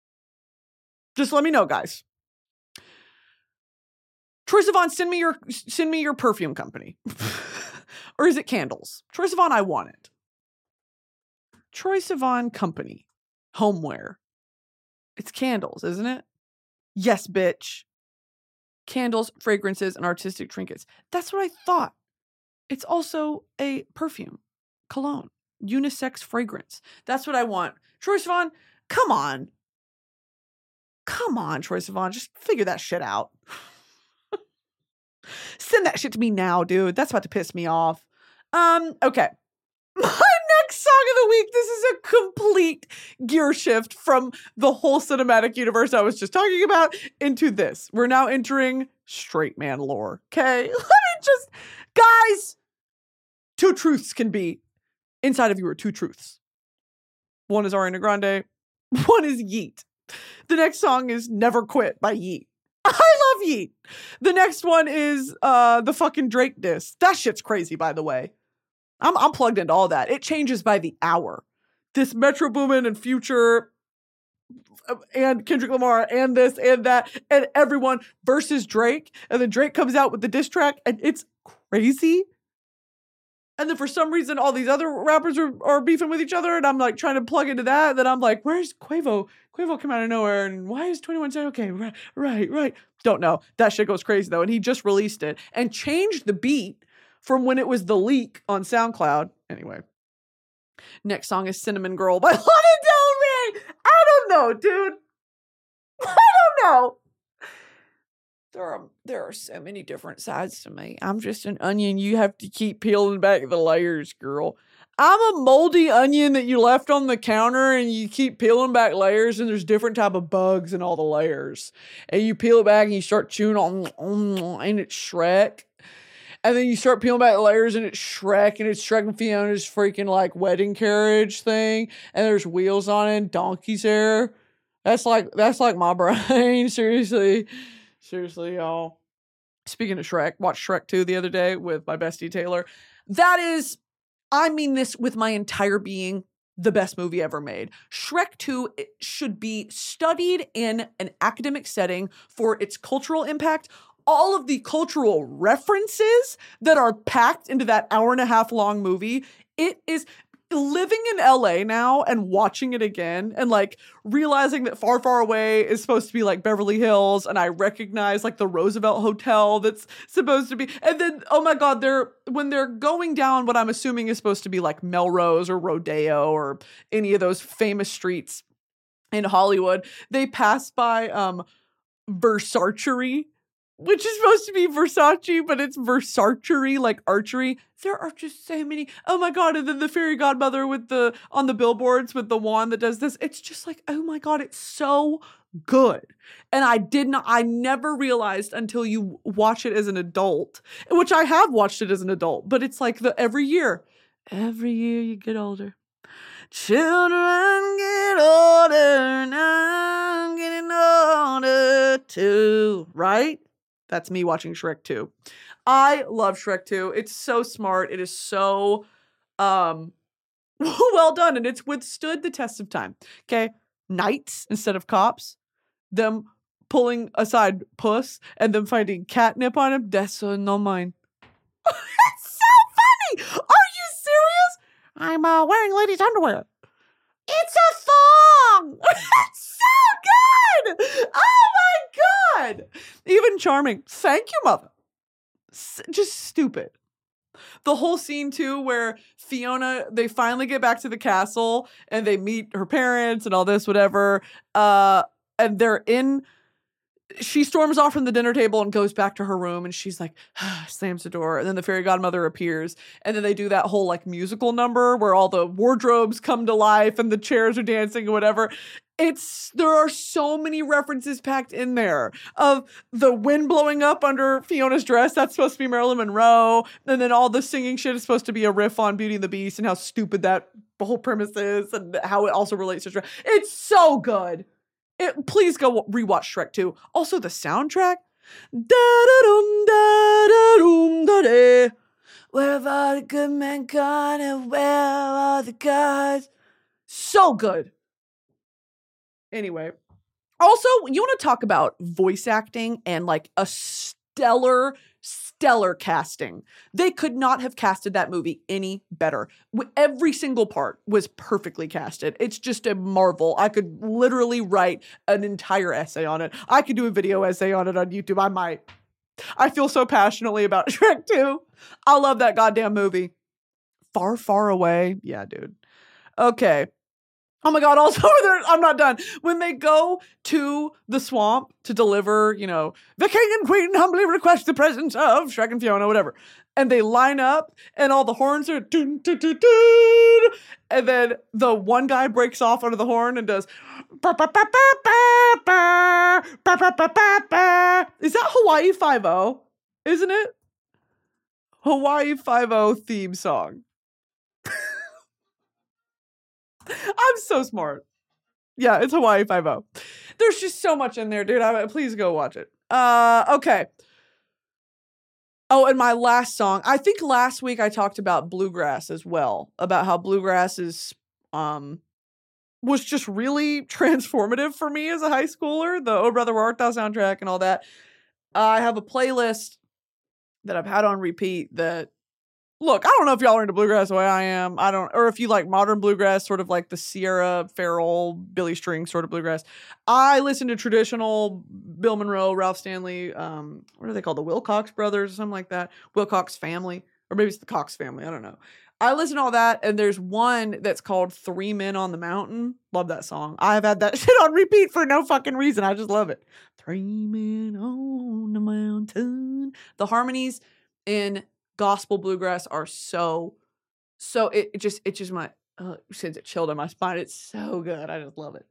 Just let me know, guys. Troye Sivan, send me your perfume company. Or is it candles? Troye Sivan, I want it. Troye Sivan Company. Homeware. It's candles, isn't it? Yes, bitch. candles, fragrances, and artistic trinkets. That's what I thought. It's also a perfume, cologne, unisex fragrance. That's what I want. Troye Sivan, come on. Come on, Troye Sivan. Just figure that shit out. Send that shit to me now, dude. That's about to piss me off. Okay. My next song of the week, this is a complete gear shift from the whole cinematic universe I was just talking about into this. We're now entering straight man lore. Okay? Let me just, guys, two truths can be inside of you are two truths. One is Ariana Grande. One is Yeet. The next song is Never Quit by Yeet. I love Yeet. The next one is the fucking Drake diss. That shit's crazy, by the way. I'm plugged into all that. It changes by the hour. This Metro Boomin and Future and Kendrick Lamar and this and that and everyone versus Drake. And then Drake comes out with the diss track and it's crazy. And then for some reason, all these other rappers are beefing with each other. And I'm like trying to plug into that. Then I'm like, where's Quavo? Quavo came out of nowhere. And why is 21 Cent? Okay, right. Don't know. That shit goes crazy though. And he just released it and changed the beat from when it was the leak on SoundCloud. Anyway. Next song is Cinnamon Girl by Lana Del Rey. I don't know, dude. I don't know. There are so many different sides to me. I'm just an onion. You have to keep peeling back the layers, girl. I'm a moldy onion that you left on the counter and you keep peeling back layers and there's different type of bugs in all the layers. And you peel it back and you start chewing on and it's Shrek. And then you start peeling back the layers and it's Shrek and it's Shrek and Fiona's freaking like wedding carriage thing. And there's wheels on it and donkey's hair. That's like my brain. Seriously, y'all. Speaking of Shrek, watched Shrek 2 the other day with my bestie Taylor. That is, I mean this with my entire being, the best movie ever made. Shrek 2 should be studied in an academic setting for its cultural impact. All of the cultural references that are packed into that hour and a half long movie. It is living in LA now and watching it again and like realizing that Far, Far Away is supposed to be like Beverly Hills. And I recognize like the Roosevelt Hotel that's supposed to be. And then, oh my God, when they're going down what I'm assuming is supposed to be like Melrose or Rodeo or any of those famous streets in Hollywood, they pass by Versace, which is supposed to be Versace, but it's Versarchery, like archery. There are just so many. Oh my God. And then the fairy godmother on the billboards with the wand that does this. It's just like, oh my God, it's so good. And I never realized until you watch it as an adult, which I have watched it as an adult, but it's like every year you get older. Children get older, now I'm getting older too, right? That's me watching Shrek 2. I love Shrek 2. It's so smart. It is so well done, and it's withstood the test of time. Okay? Knights instead of cops. Them pulling aside Puss and them finding catnip on him. That's no mine. It's so funny! Are you serious? I'm wearing ladies' underwear. It's a thong! It's so good! Oh my God! Even charming. Thank you, mother. Just stupid. The whole scene too where Fiona, they finally get back to the castle and they meet her parents and all this, whatever. And she storms off from the dinner table and goes back to her room and she's like, slams the door. And then the fairy godmother appears. And then they do that whole like musical number where all the wardrobes come to life and the chairs are dancing or whatever. There are so many references packed in there of the wind blowing up under Fiona's dress. That's supposed to be Marilyn Monroe. And then all the singing shit is supposed to be a riff on Beauty and the Beast and how stupid that whole premise is and how it also relates to Shrek. It's so good. Please go rewatch Shrek 2. Also, the soundtrack. Da-da-dum, da-da-dum, da-da. Where have all the good men gone and where are all the gods? So good. Anyway. Also, you want to talk about voice acting and like a stellar casting. They could not have casted that movie any better. Every single part was perfectly casted. It's just a marvel. I could literally write an entire essay on it. I could do a video essay on it on YouTube. I might. I feel so passionately about Shrek 2. I love that goddamn movie. Far, far away. Yeah, dude. Okay. Oh my God, also, I'm not done. When they go to the swamp to deliver, the king and queen humbly request the presence of Shrek and Fiona, whatever. And they line up and all the horns are dun, dun, dun, dun, and then the one guy breaks off under the horn and does ba, ba, ba, ba, ba, ba, ba, ba, ba, ba, ba. Is that Hawaii 5-0? Isn't it? Hawaii 5-0 theme song. I'm so smart. Yeah, it's Hawaii 5-0. There's just so much in there, dude. Please go watch it. Okay. Oh, and my last song. I think last week I talked about bluegrass as well, about how bluegrass is was just really transformative for me as a high schooler. The Oh Brother Where Art Thou soundtrack and all that. I have a playlist that I've had on repeat that, look, I don't know if y'all are into bluegrass the way I am. Or if you like modern bluegrass, sort of like the Sierra Farrell, Billy String sort of bluegrass. I listen to traditional Bill Monroe, Ralph Stanley, what are they called? The Wilcox Brothers or something like that. Wilcox Family. Or maybe it's the Cox Family. I don't know. I listen to all that, and there's one that's called 3 Men on the Mountain. Love that song. I have had that shit on repeat for no fucking reason. I just love it. 3 men on the mountain. The harmonies in gospel bluegrass are so it just my sends it chilled on my spine. It's so good. I just love it.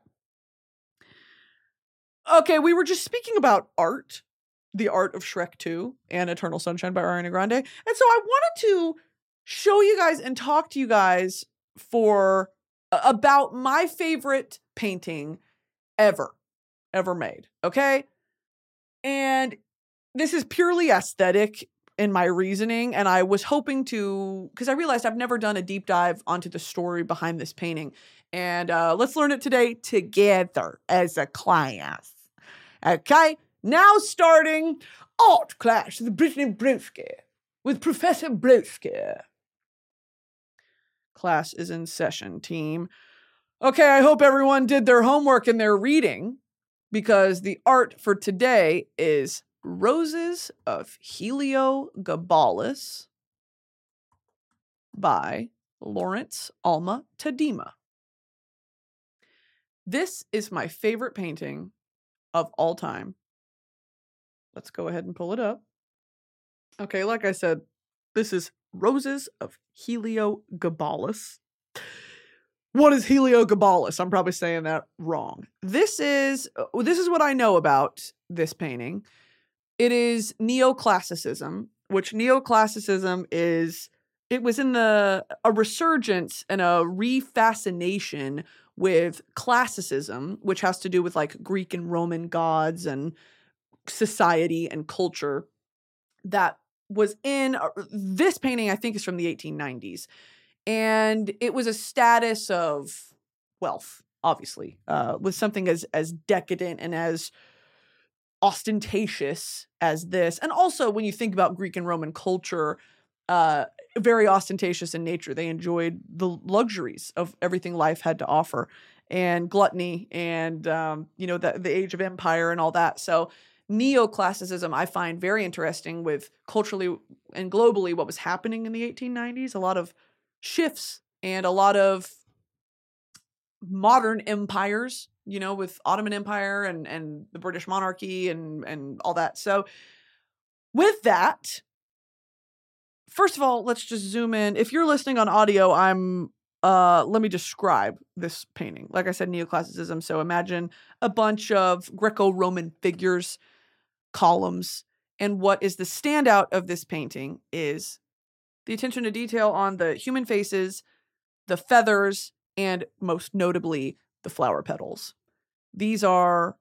Okay, we were just speaking about art, the art of Shrek 2 and Eternal Sunshine by Ariana Grande. And so I wanted to show you guys and talk to you guys about my favorite painting ever made. Okay? And this is purely aesthetic in my reasoning, and I was hoping to, because I realized I've never done a deep dive onto the story behind this painting, and let's learn it today together as a class. Okay, now starting art class with Brittany Broski, with Professor Broski. Class is in session, team. Okay, I hope everyone did their homework and their reading, because the art for today is Roses of Heliogabalus by Lawrence Alma Tadema. This is my favorite painting of all time. Let's go ahead and pull it up. Okay, like I said, this is Roses of Heliogabalus. What is Heliogabalus? I'm probably saying that wrong. This is what I know about this painting. It is neoclassicism, which neoclassicism is, it was in a resurgence and a refascination with classicism, which has to do with like Greek and Roman gods and society and culture, that was in this painting. I think is from the 1890s. And it was a status of wealth, obviously, with something as decadent and as ostentatious as this. And also when you think about Greek and Roman culture, very ostentatious in nature. They enjoyed the luxuries of everything life had to offer, and gluttony, and the age of empire and all that. So neoclassicism I find very interesting, with culturally and globally what was happening in the 1890s. A lot of shifts and a lot of modern empires, with Ottoman Empire and the British monarchy and all that. So with that, first of all, let's just zoom in. If you're listening on audio, let me describe this painting. Like I said, neoclassicism. So imagine a bunch of Greco-Roman figures, columns, and what is the standout of this painting is the attention to detail on the human faces, the feathers, and most notably, the flower petals. These are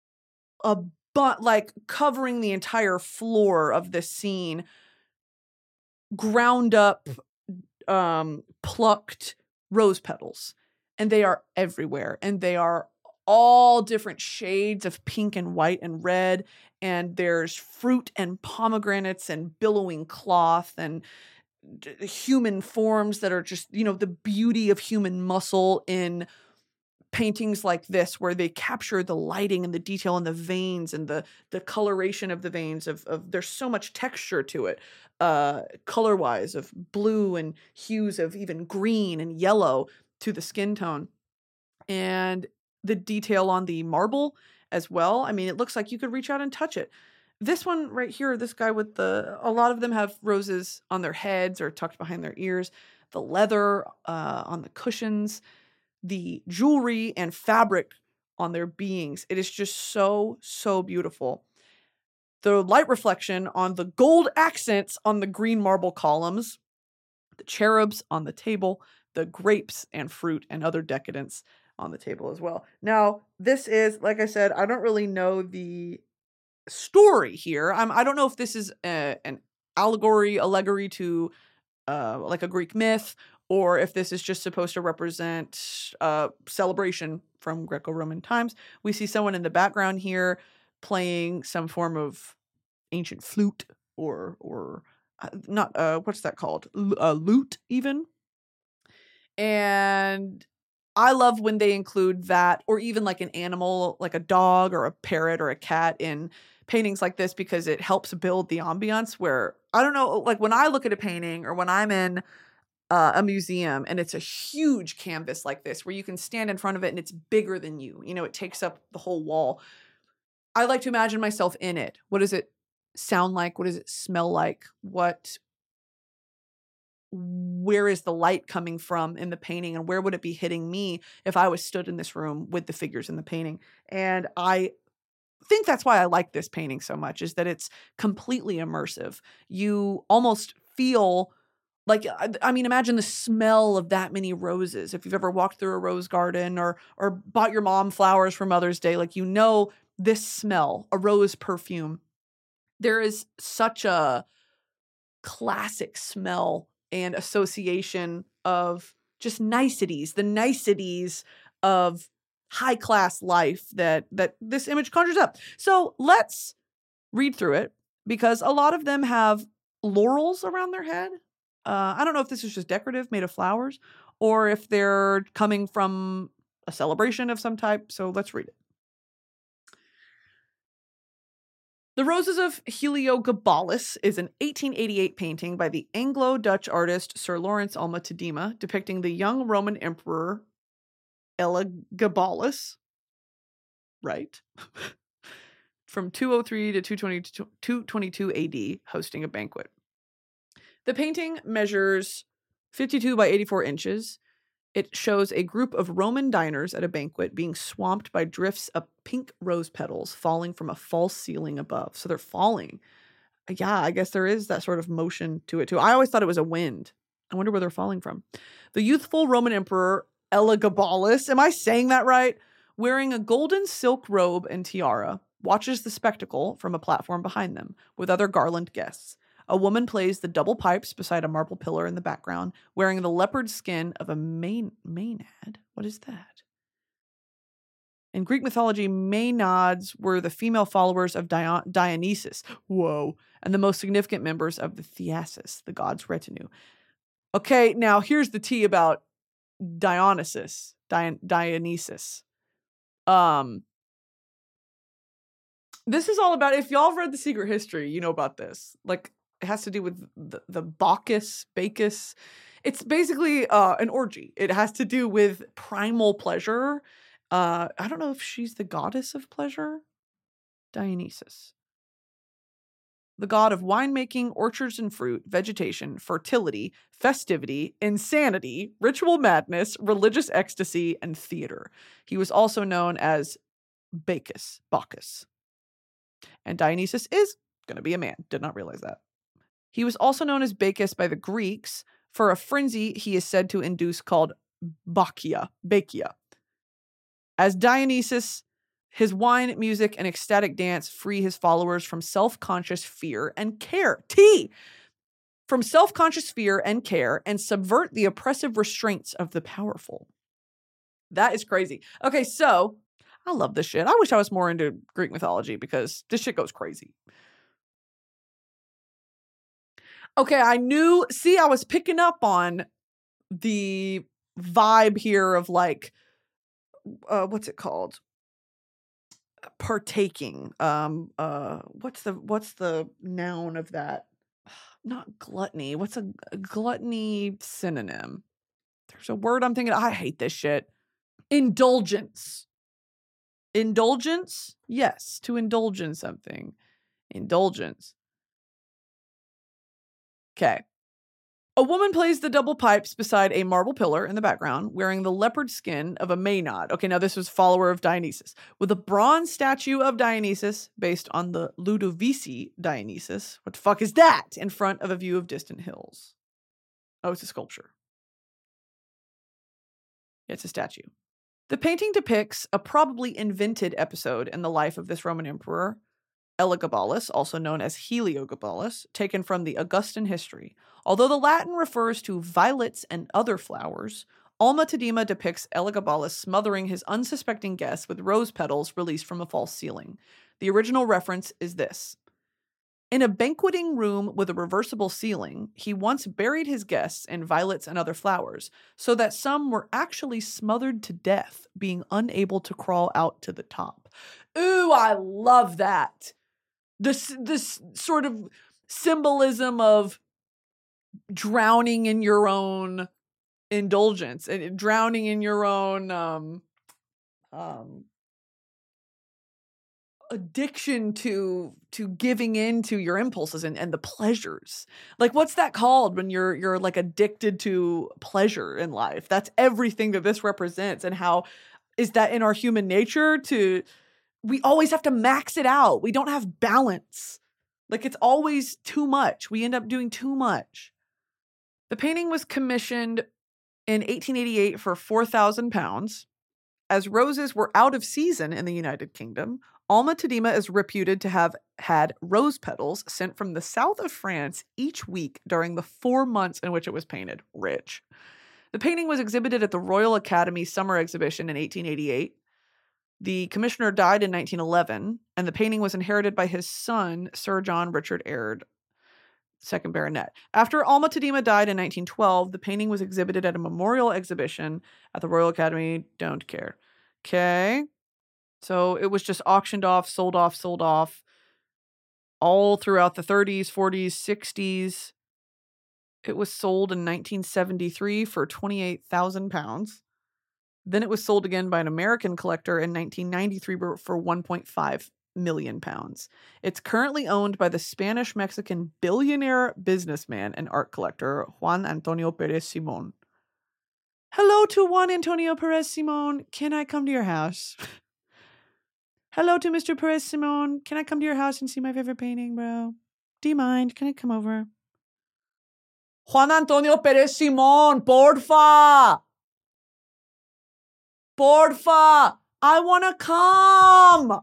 like covering the entire floor of this scene, ground up, plucked rose petals. And they are everywhere. And they are all different shades of pink and white and red. And there's fruit and pomegranates and billowing cloth and human forms that are just, the beauty of human muscle in paintings like this where they capture the lighting and the detail in the veins and the coloration of the veins of there's so much texture to it, color wise, of blue and hues of even green and yellow to the skin tone, and the detail on the marble as well. I mean, it looks like you could reach out and touch it. This one right here, this guy with a lot of them have roses on their heads or tucked behind their ears, the leather on the cushions, the jewelry and fabric on their beings. It is just so, so beautiful. The light reflection on the gold accents on the green marble columns, the cherubs on the table, the grapes and fruit and other decadence on the table as well. Now, this is, like I said, I don't really know the story here. I don't know if this is an allegory to like a Greek myth, or if this is just supposed to represent celebration from Greco-Roman times. We see someone in the background here playing some form of ancient flute or not, what's that called? Lute even. And I love when they include that, or even like an animal, like a dog or a parrot or a cat in paintings like this, because it helps build the ambiance where, I don't know, like when I look at a painting or when I'm in a museum and it's a huge canvas like this where you can stand in front of it and it's bigger than you, it takes up the whole wall. I like to imagine myself in it. What does it sound like? What does it smell like? Where is the light coming from in the painting, and where would it be hitting me if I was stood in this room with the figures in the painting? And I think that's why I like this painting so much, is that it's completely immersive. You almost feel like, I mean, imagine the smell of that many roses. If you've ever walked through a rose garden or bought your mom flowers for Mother's Day, like, this smell, a rose perfume. There is such a classic smell and association of just niceties, the niceties of high class life that this image conjures up. So let's read through it, because a lot of them have laurels around their head. I don't know if this is just decorative, made of flowers, or if they're coming from a celebration of some type. So let's read it. The Roses of Heliogabalus is an 1888 painting by the Anglo-Dutch artist Sir Lawrence Alma Tadema, depicting the young Roman emperor Elagabalus, right, from 203 to 222 AD, hosting a banquet. The painting measures 52 by 84 inches. It shows a group of Roman diners at a banquet being swamped by drifts of pink rose petals falling from a false ceiling above. So they're falling. Yeah, I guess there is that sort of motion to it too. I always thought it was a wind. I wonder where they're falling from. The youthful Roman emperor Elagabalus, am I saying that right? Wearing a golden silk robe and tiara, watches the spectacle from a platform behind them with other garland guests. A woman plays the double pipes beside a marble pillar in the background, wearing the leopard skin of a Maenad. What is that? In Greek mythology, Maenads were the female followers of Dionysus. Whoa. And the most significant members of the Thyasis, the god's retinue. Okay, now here's the tea about Dionysus. Dionysus. This is all about, if y'all have read The Secret History, you know about this. Like, it has to do with the Bacchus. It's basically an orgy. It has to do with primal pleasure. I don't know if she's the goddess of pleasure. Dionysus. The god of winemaking, orchards and fruit, vegetation, fertility, festivity, insanity, ritual madness, religious ecstasy, and theater. He was also known as Bacchus. And Dionysus is going to be a man. Did not realize that. He was also known as Bacchus by the Greeks for a frenzy he is said to induce called Bacchia. As Dionysus, his wine, music, and ecstatic dance free his followers from self-conscious fear and care. From self-conscious fear and care, and subvert the oppressive restraints of the powerful. That is crazy. Okay, so I love this shit. I wish I was more into Greek mythology because this shit goes crazy. Okay, I was picking up on the vibe here of like what's it called? Partaking. What's the noun of that? Not gluttony. What's a gluttony synonym? There's a word I'm thinking. I hate this shit. Indulgence. Indulgence? Yes, to indulge in something. Indulgence. Okay. A woman plays the double pipes beside a marble pillar in the background, wearing the leopard skin of a Maenad. Okay, now this was follower of Dionysus. With a bronze statue of Dionysus, based on the Ludovisi Dionysus. What the fuck is that? In front of a view of distant hills. Oh, it's a sculpture. Yeah, it's a statue. The painting depicts a probably invented episode in the life of this Roman emperor, Elagabalus, also known as Heliogabalus, taken from the Augustan history. Although the Latin refers to violets and other flowers, Alma Tadema depicts Elagabalus smothering his unsuspecting guests with rose petals released from a false ceiling. The original reference is this. In a banqueting room with a reversible ceiling, he once buried his guests in violets and other flowers, so that some were actually smothered to death, being unable to crawl out to the top. Ooh, I love that. This sort of symbolism of drowning in your own indulgence and drowning in your own addiction to giving in to your impulses and the pleasures. Like, what's that called when you're like addicted to pleasure in life? That's everything that this represents. And how is that in our human nature we always have to max it out. We don't have balance. Like, it's always too much. We end up doing too much. The painting was commissioned in 1888 for £4,000. As roses were out of season in the United Kingdom, Alma Tadema is reputed to have had rose petals sent from the south of France each week during the 4 months in which it was painted. Rich. The painting was exhibited at the Royal Academy Summer Exhibition in 1888. The commissioner died in 1911, and the painting was inherited by his son, Sir John Richard Aird, 2nd Baronet. After Alma Tadema died in 1912, the painting was exhibited at a memorial exhibition at the Royal Academy. Don't care. Okay. So it was just auctioned off, sold off, all throughout the 30s, 40s, 60s. It was sold in 1973 for £28,000. Then it was sold again by an American collector in 1993 for £1.5 million. It's currently owned by the Spanish-Mexican billionaire businessman and art collector Juan Antonio Perez Simon. Hello to Juan Antonio Perez Simon. Can I come to your house? Hello to Mr. Perez Simon. Can I come to your house and see my favorite painting, bro? Do you mind? Can I come over? Juan Antonio Perez Simon, porfa! Porfa! I want to come!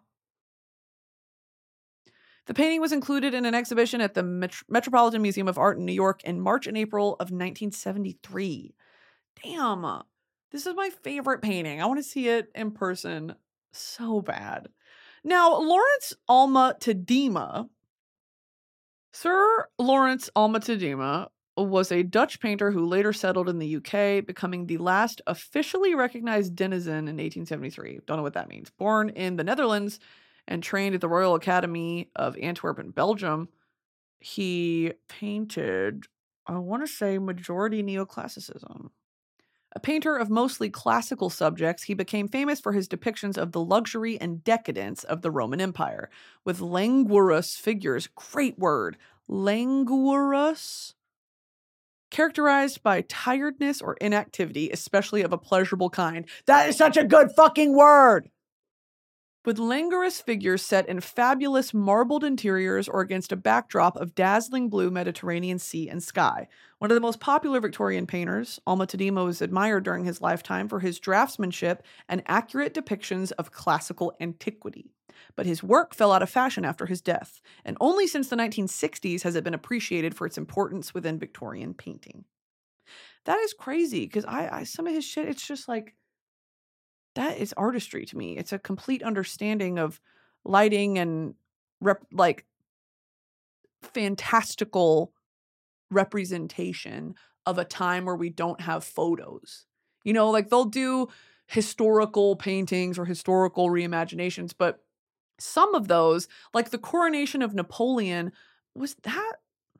The painting was included in an exhibition at the Metropolitan Museum of Art in New York in March and April of 1973. Damn. This is my favorite painting. I want to see it in person so bad. Now, Lawrence Alma Tadema, Sir Lawrence Alma Tadema, was a Dutch painter who later settled in the UK, becoming the last officially recognized denizen in 1873. Don't know what that means. Born in the Netherlands and trained at the Royal Academy of Antwerp in Belgium, he painted, I want to say, majority neoclassicism. A painter of mostly classical subjects, he became famous for his depictions of the luxury and decadence of the Roman Empire, with languorous figures, great word, languorous, characterized by tiredness or inactivity, especially of a pleasurable kind. That is such a good fucking word! With languorous figures set in fabulous marbled interiors or against a backdrop of dazzling blue Mediterranean sea and sky. One of the most popular Victorian painters, Alma Tadema was admired during his lifetime for his draftsmanship and accurate depictions of classical antiquity. But his work fell out of fashion after his death, and only since the 1960s has it been appreciated for its importance within Victorian painting. That is crazy, because I some of his shit, it's just like, that is artistry to me. It's a complete understanding of lighting and fantastical representation of a time where we don't have photos. You know, like they'll do historical paintings or historical reimaginations, but some of those, like the coronation of Napoleon, was that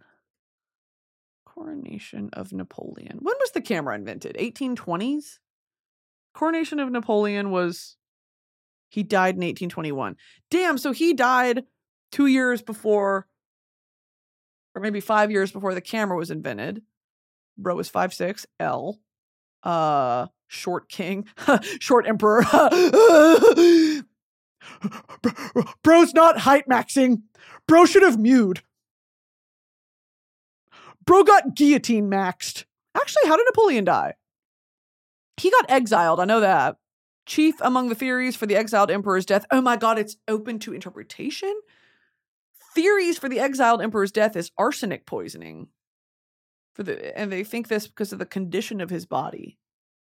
coronation of Napoleon? When was the camera invented? 1820s? Coronation of Napoleon he died in 1821. Damn, so he died 2 years before, or maybe 5 years before the camera was invented. Bro was 5'6", L. Short king, short emperor. Bro's not height maxing. Bro should have mewed. Bro got guillotine maxed. Actually, how did Napoleon die? He got exiled, I know that. Chief among the theories for the exiled emperor's death. Oh my god, it's open to interpretation? Theories for the exiled emperor's death is arsenic poisoning. And they think this because of the condition of his body.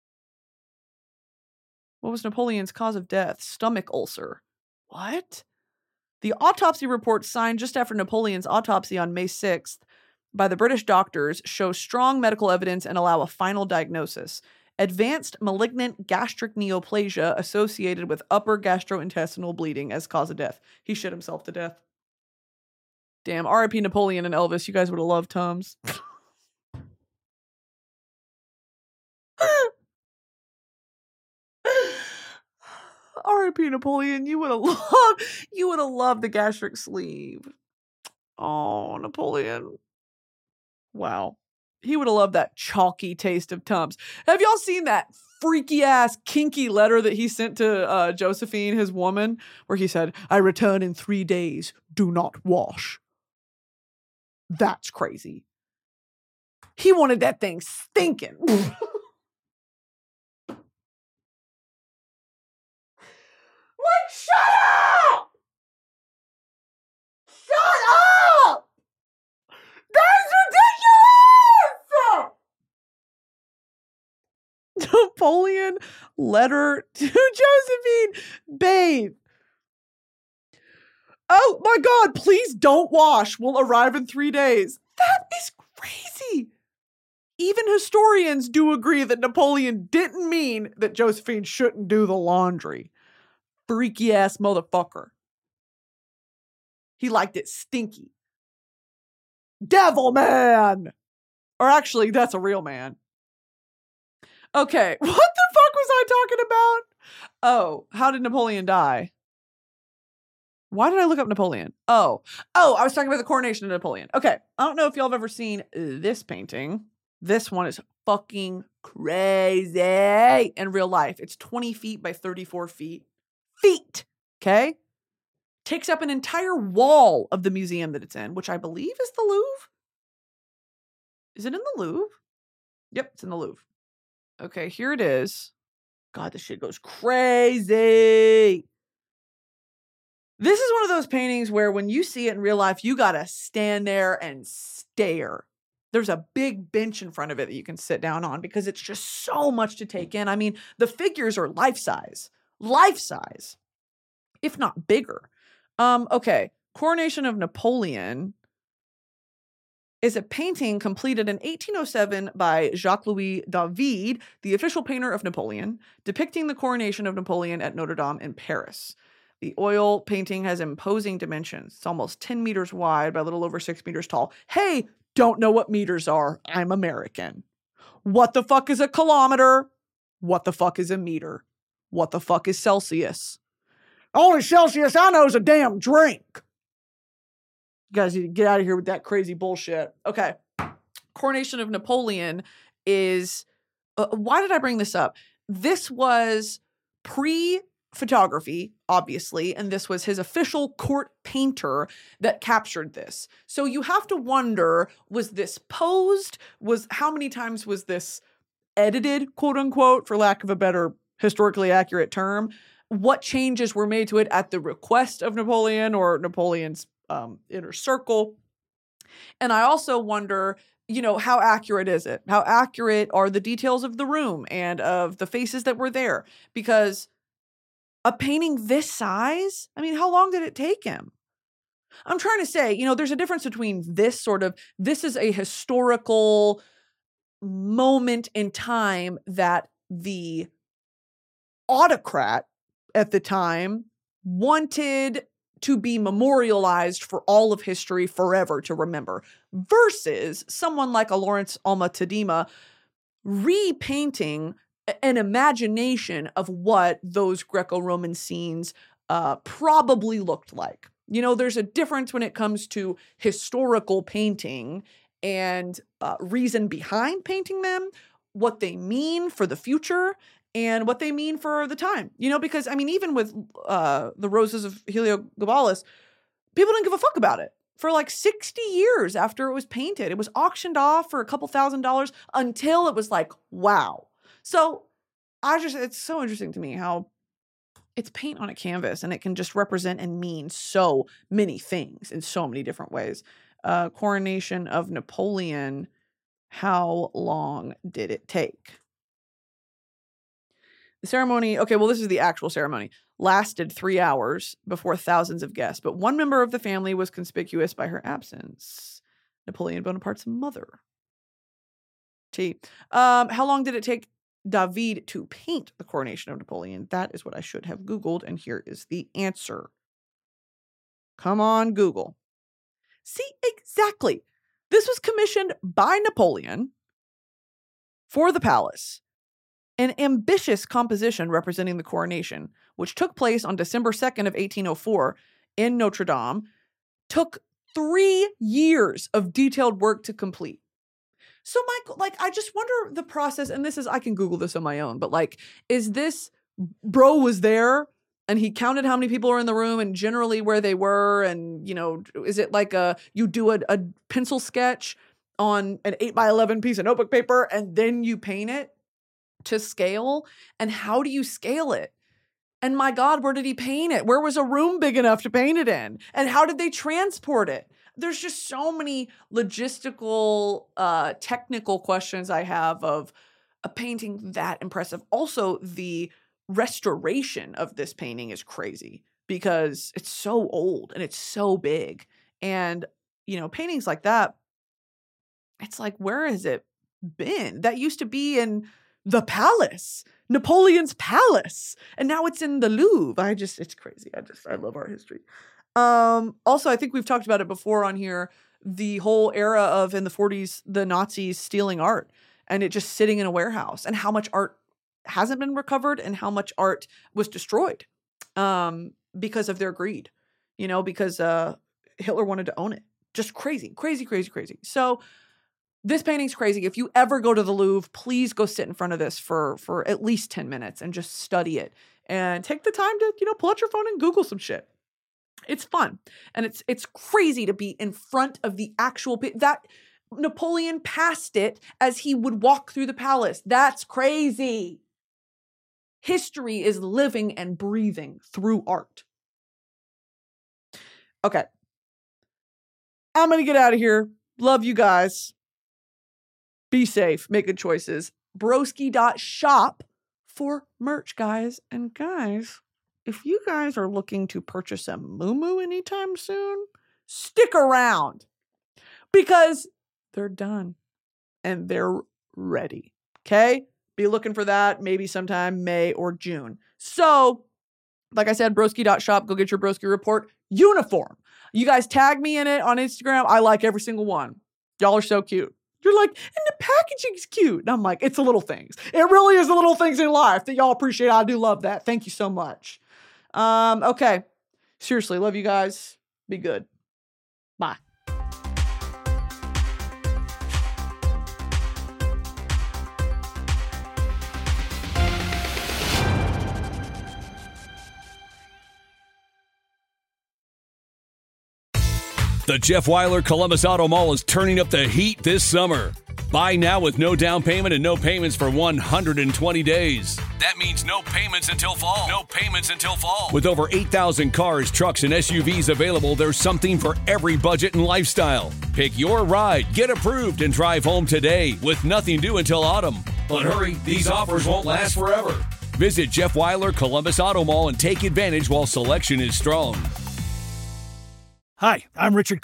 What was Napoleon's cause of death? Stomach ulcer. What? The autopsy report signed just after Napoleon's autopsy on May 6th by the British doctors show strong medical evidence and allow a final diagnosis. Advanced malignant gastric neoplasia associated with upper gastrointestinal bleeding as cause of death. He shit himself to death. Damn, R.I.P. Napoleon and Elvis. You guys would have loved Tums. R.I.P. Napoleon, you would have loved the gastric sleeve. Oh, Napoleon. Wow. He would have loved that chalky taste of Tums. Have y'all seen that freaky ass kinky letter that he sent to Josephine, his woman, where he said, "I return in 3 days. Do not wash." That's crazy. He wanted that thing stinking. Like, shut up! Shut up! That's ridiculous! Napoleon letter to Josephine. Babe. Oh my god, please don't wash. We'll arrive in 3 days. That is crazy. Even historians do agree that Napoleon didn't mean that Josephine shouldn't do the laundry. Freaky ass motherfucker. He liked it stinky. Devil man! Or actually, that's a real man. Okay, what the fuck was I talking about? Oh, how did Napoleon die? Why did I look up Napoleon? Oh, I was talking about the coronation of Napoleon. Okay, I don't know if y'all have ever seen this painting. This one is fucking crazy in real life. It's 20 feet by 34 feet. Okay? Takes up an entire wall of the museum that it's in, which I believe is the Louvre. Is it in the Louvre? Yep, it's in the Louvre. Okay, here it is. God, this shit goes crazy. This is one of those paintings where when you see it in real life, you gotta stand there and stare. There's a big bench in front of it that you can sit down on because it's just so much to take in. I mean, the figures are life-size, if not bigger. Okay, Coronation of Napoleon is a painting completed in 1807 by Jacques-Louis David, the official painter of Napoleon, depicting the coronation of Napoleon at Notre Dame in Paris. The oil painting has imposing dimensions. It's almost 10 meters wide by a little over 6 meters tall. Hey, don't know what meters are. I'm American. What the fuck is a kilometer? What the fuck is a meter? What the fuck is Celsius? Only Celsius I know is a damn drink. You guys need to get out of here with that crazy bullshit. Okay. Coronation of Napoleon is... why did I bring this up? This was pre-photography, obviously, and this was his official court painter that captured this. So you have to wonder, was this posed? How many times was this edited, quote unquote, for lack of a better historically accurate term? What changes were made to it at the request of Napoleon or Napoleon's inner circle? And I also wonder, how accurate is it? How accurate are the details of the room and of the faces that were there? Because a painting this size, I mean, how long did it take him? I'm trying to say, there's a difference between this is a historical moment in time that the autocrat at the time wanted to be memorialized for all of history forever to remember, versus someone like a Lawrence Alma Tadema repainting an imagination of what those Greco-Roman scenes probably looked like. You know, there's a difference when it comes to historical painting and reason behind painting them, what they mean for the future, and what they mean for the time. You know, because, I mean, even with the Roses of Heliogabalus, people didn't give a fuck about it for like 60 years after it was painted. It was auctioned off for a couple $1,000s until it was like, wow. So it's so interesting to me how it's paint on a canvas and it can just represent and mean so many things in so many different ways. Coronation of Napoleon, how long did it take? The ceremony, okay, well, this is the actual ceremony, lasted 3 hours before thousands of guests, but one member of the family was conspicuous by her absence. Napoleon Bonaparte's mother. How long did it take David to paint the coronation of Napoleon? That is what I should have Googled, and here is the answer. Come on, Google. See, exactly. This was commissioned by Napoleon for the palace. An ambitious composition representing the coronation, which took place on December 2nd of 1804 in Notre Dame, took 3 years of detailed work to complete. So, Michael, like, I just wonder the process, and this is, I can Google this on my own, but like, is this, bro was there and he counted how many people are in the room and generally where they were, and, you know, is it like you do a pencil sketch on an 8x11 piece of notebook paper and then you paint it to scale? And how do you scale it? And my God, where did he paint it? Where was a room big enough to paint it in? And how did they transport it? There's just so many logistical, technical questions I have of a painting that impressive. Also, the restoration of this painting is crazy because it's so old and it's so big. And, you know, paintings like that, it's like, where has it been? That used to be in the palace, Napoleon's palace. And now it's in the Louvre. It's crazy. I love art history. Also, I think we've talked about it before on here, the whole era of, in the 40s, the Nazis stealing art and it just sitting in a warehouse, and how much art hasn't been recovered and how much art was destroyed, because of their greed, you know, because, Hitler wanted to own it. Just crazy, crazy, crazy, crazy. So this painting's crazy. If you ever go to the Louvre, please go sit in front of this for at least 10 minutes and just study it and take the time to, you know, pull out your phone and Google some shit. It's fun. And it's crazy to be in front of the actual, that Napoleon passed it as he would walk through the palace. That's crazy. History is living and breathing through art. Okay. I'm going to get out of here. Love you guys. Be safe. Make good choices. Broski.shop for merch, guys. And guys, if you guys are looking to purchase a muumuu anytime soon, stick around because they're done and they're ready. Okay? Be looking for that maybe sometime May or June. So, like I said, broski.shop, go get your Broski Report uniform. You guys tag me in it on Instagram. I like every single one. Y'all are so cute. You're like, and the packaging's cute. And I'm like, it's the little things. It really is the little things in life that y'all appreciate. I do love that. Thank you so much. Okay. Seriously, love you guys. Be good. Bye. The Jeff Weiler Columbus Auto Mall is turning up the heat this summer. Buy now with no down payment and no payments for 120 days. That means no payments until fall. No payments until fall. With over 8,000 cars, trucks, and SUVs available, there's something for every budget and lifestyle. Pick your ride, get approved, and drive home today with nothing due until autumn. But hurry, these offers won't last forever. Visit Jeff Weiler Columbus Auto Mall and take advantage while selection is strong. Hi, I'm Richard Karn.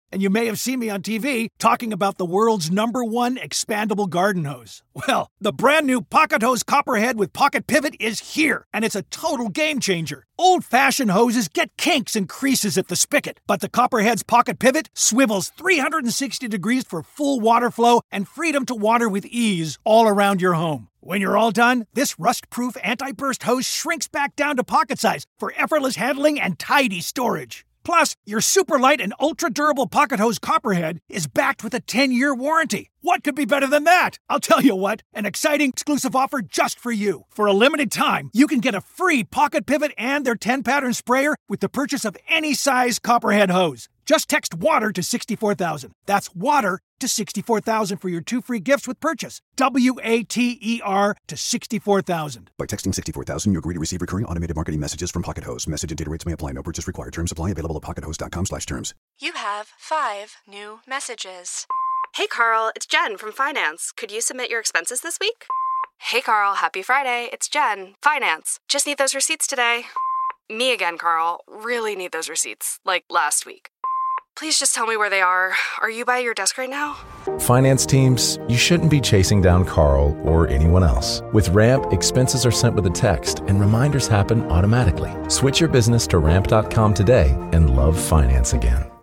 And you may have seen me on TV talking about the world's #1 expandable garden hose. Well, the brand new Pocket Hose Copperhead with Pocket Pivot is here, and it's a total game changer. Old-fashioned hoses get kinks and creases at the spigot, but the Copperhead's Pocket Pivot swivels 360 degrees for full water flow and freedom to water with ease all around your home. When you're all done, this rust-proof anti-burst hose shrinks back down to pocket size for effortless handling and tidy storage. Plus, your super light and ultra-durable Pocket Hose Copperhead is backed with a 10-year warranty. What could be better than that? I'll tell you what, an exciting exclusive offer just for you. For a limited time, you can get a free Pocket Pivot and their 10-pattern sprayer with the purchase of any size Copperhead hose. Just text WATER to 64,000. That's WATER to 64,000 for your 2 free gifts with purchase. WATER to 64,000. By texting 64,000, you agree to receive recurring automated marketing messages from Pocket Hose. Message and data rates may apply. No purchase required. Terms apply. Available at pockethose.com/terms. You have 5 new messages. Hey, Carl, it's Jen from Finance. Could you submit your expenses this week? Hey, Carl, happy Friday. It's Jen, Finance. Just need those receipts today. Me again, Carl. Really need those receipts, like last week. Please just tell me where they are. Are you by your desk right now? Finance teams, you shouldn't be chasing down Carl or anyone else. With Ramp, expenses are sent with a text and reminders happen automatically. Switch your business to ramp.com today and love finance again.